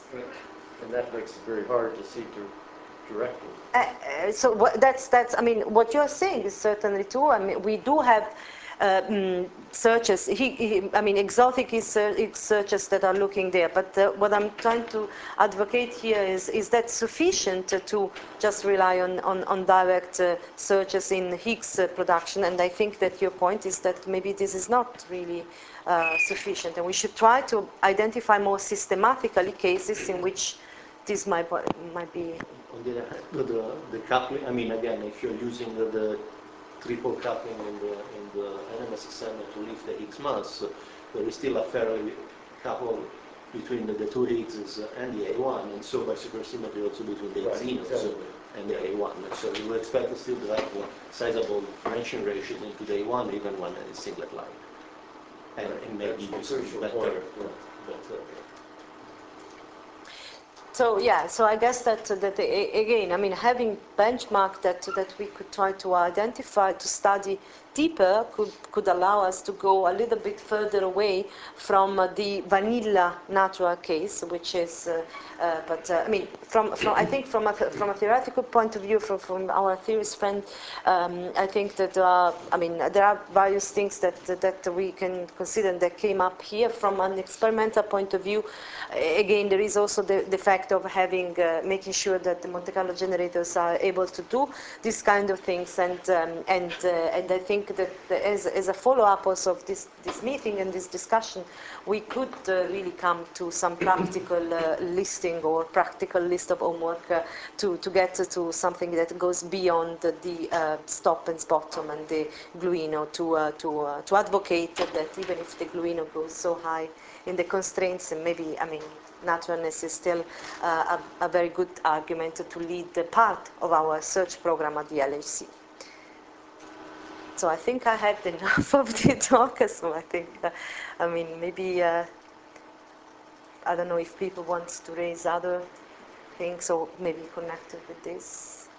and that makes it very hard to see to directly. Uh, uh, so what, that's that's. I mean, what you are saying is certainly true. I mean, we do have. Uh, mm, searches, he, he, I mean, exotic is, uh, searches that are looking there. But uh, what I'm trying to advocate here is, is that sufficient to just rely on, on, on direct uh, searches in Higgs uh, production? And I think that your point is that maybe this is not really uh, sufficient. And we should try to identify more systematically cases in which this might, might be. On the, the, the coupling, I mean, again, if you're using the, the triple coupling in the in the N M S S M to lift the Higgs mass, uh, there is still a fairly couple between the, the two Higgses and the A one, and so by supersymmetry also between the Right, xenos exactly. and the A one. And so you would expect to still have uh, sizable branching ratios into the A one even when it's singlet line. And, and maybe That's use the crucial better, point. better. So yeah, so I guess that that a- again, I mean, having benchmark that that we could try to identify, to study deeper, could could allow us to go a little bit further away from uh, the vanilla natural case, which is, uh, uh, but uh, I mean, from from I think from a th- from a theoretical point of view, from from our theorist friend, um, I think that there are, I mean, there are various things that that we can consider that came up here from an experimental point of view. Again, there is also the, the fact of having, uh, making sure that the Monte Carlo generators are able to do these kind of things, and um, and uh, and I think that as, as a follow-up also of this this meeting and this discussion, we could uh, really come to some practical uh, listing or practical list of homework uh, to to get to something that goes beyond the uh, stop and bottom and the gluino, to uh, to uh, to advocate that even if the gluino goes so high in the constraints, and maybe, I mean, naturalness is still uh, a, a very good argument to lead the part of our search program at the L H C. So I think I had enough of the talk, so I think, uh, I mean, maybe, uh, I don't know if people want to raise other things or maybe connected with this.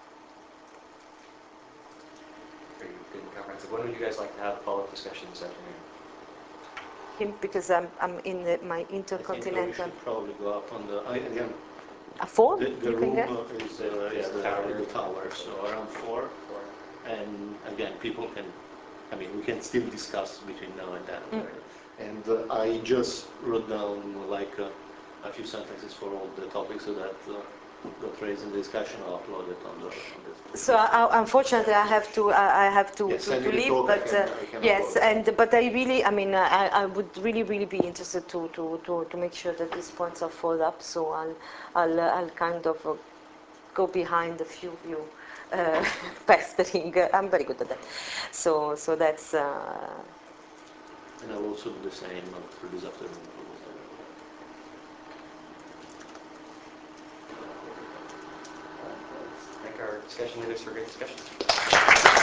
Very good and comprehensive. When would you guys like to have follow-up discussion this afternoon? Him, because I'm, I'm in the, my I think we intercontinental. should probably go up on the, I- again, A phone? the, the You can room get? uh, is, uh, is the, in the tower, so around four. And again, people can, I mean, we can still discuss between now and then. Mm. Right? And uh, I just wrote down like uh, a few sentences for all the topics so that uh, got raised in the discussion. I'll upload it on the. On the So I, unfortunately, I have to. I I have to, Yes, to, send to me the leave. talk, I But can- uh, I can yes, upload it. and but I really, I mean, I, I would really, really be interested to, to, to, to make sure that these points are followed up. So I'll I'll, uh, I'll kind of uh, go behind a few of you uh, pestering. I'm very good at that. So so that's. Uh, And I'll also do the same uh, for this afternoon. Thank our discussion leaders for a great discussion.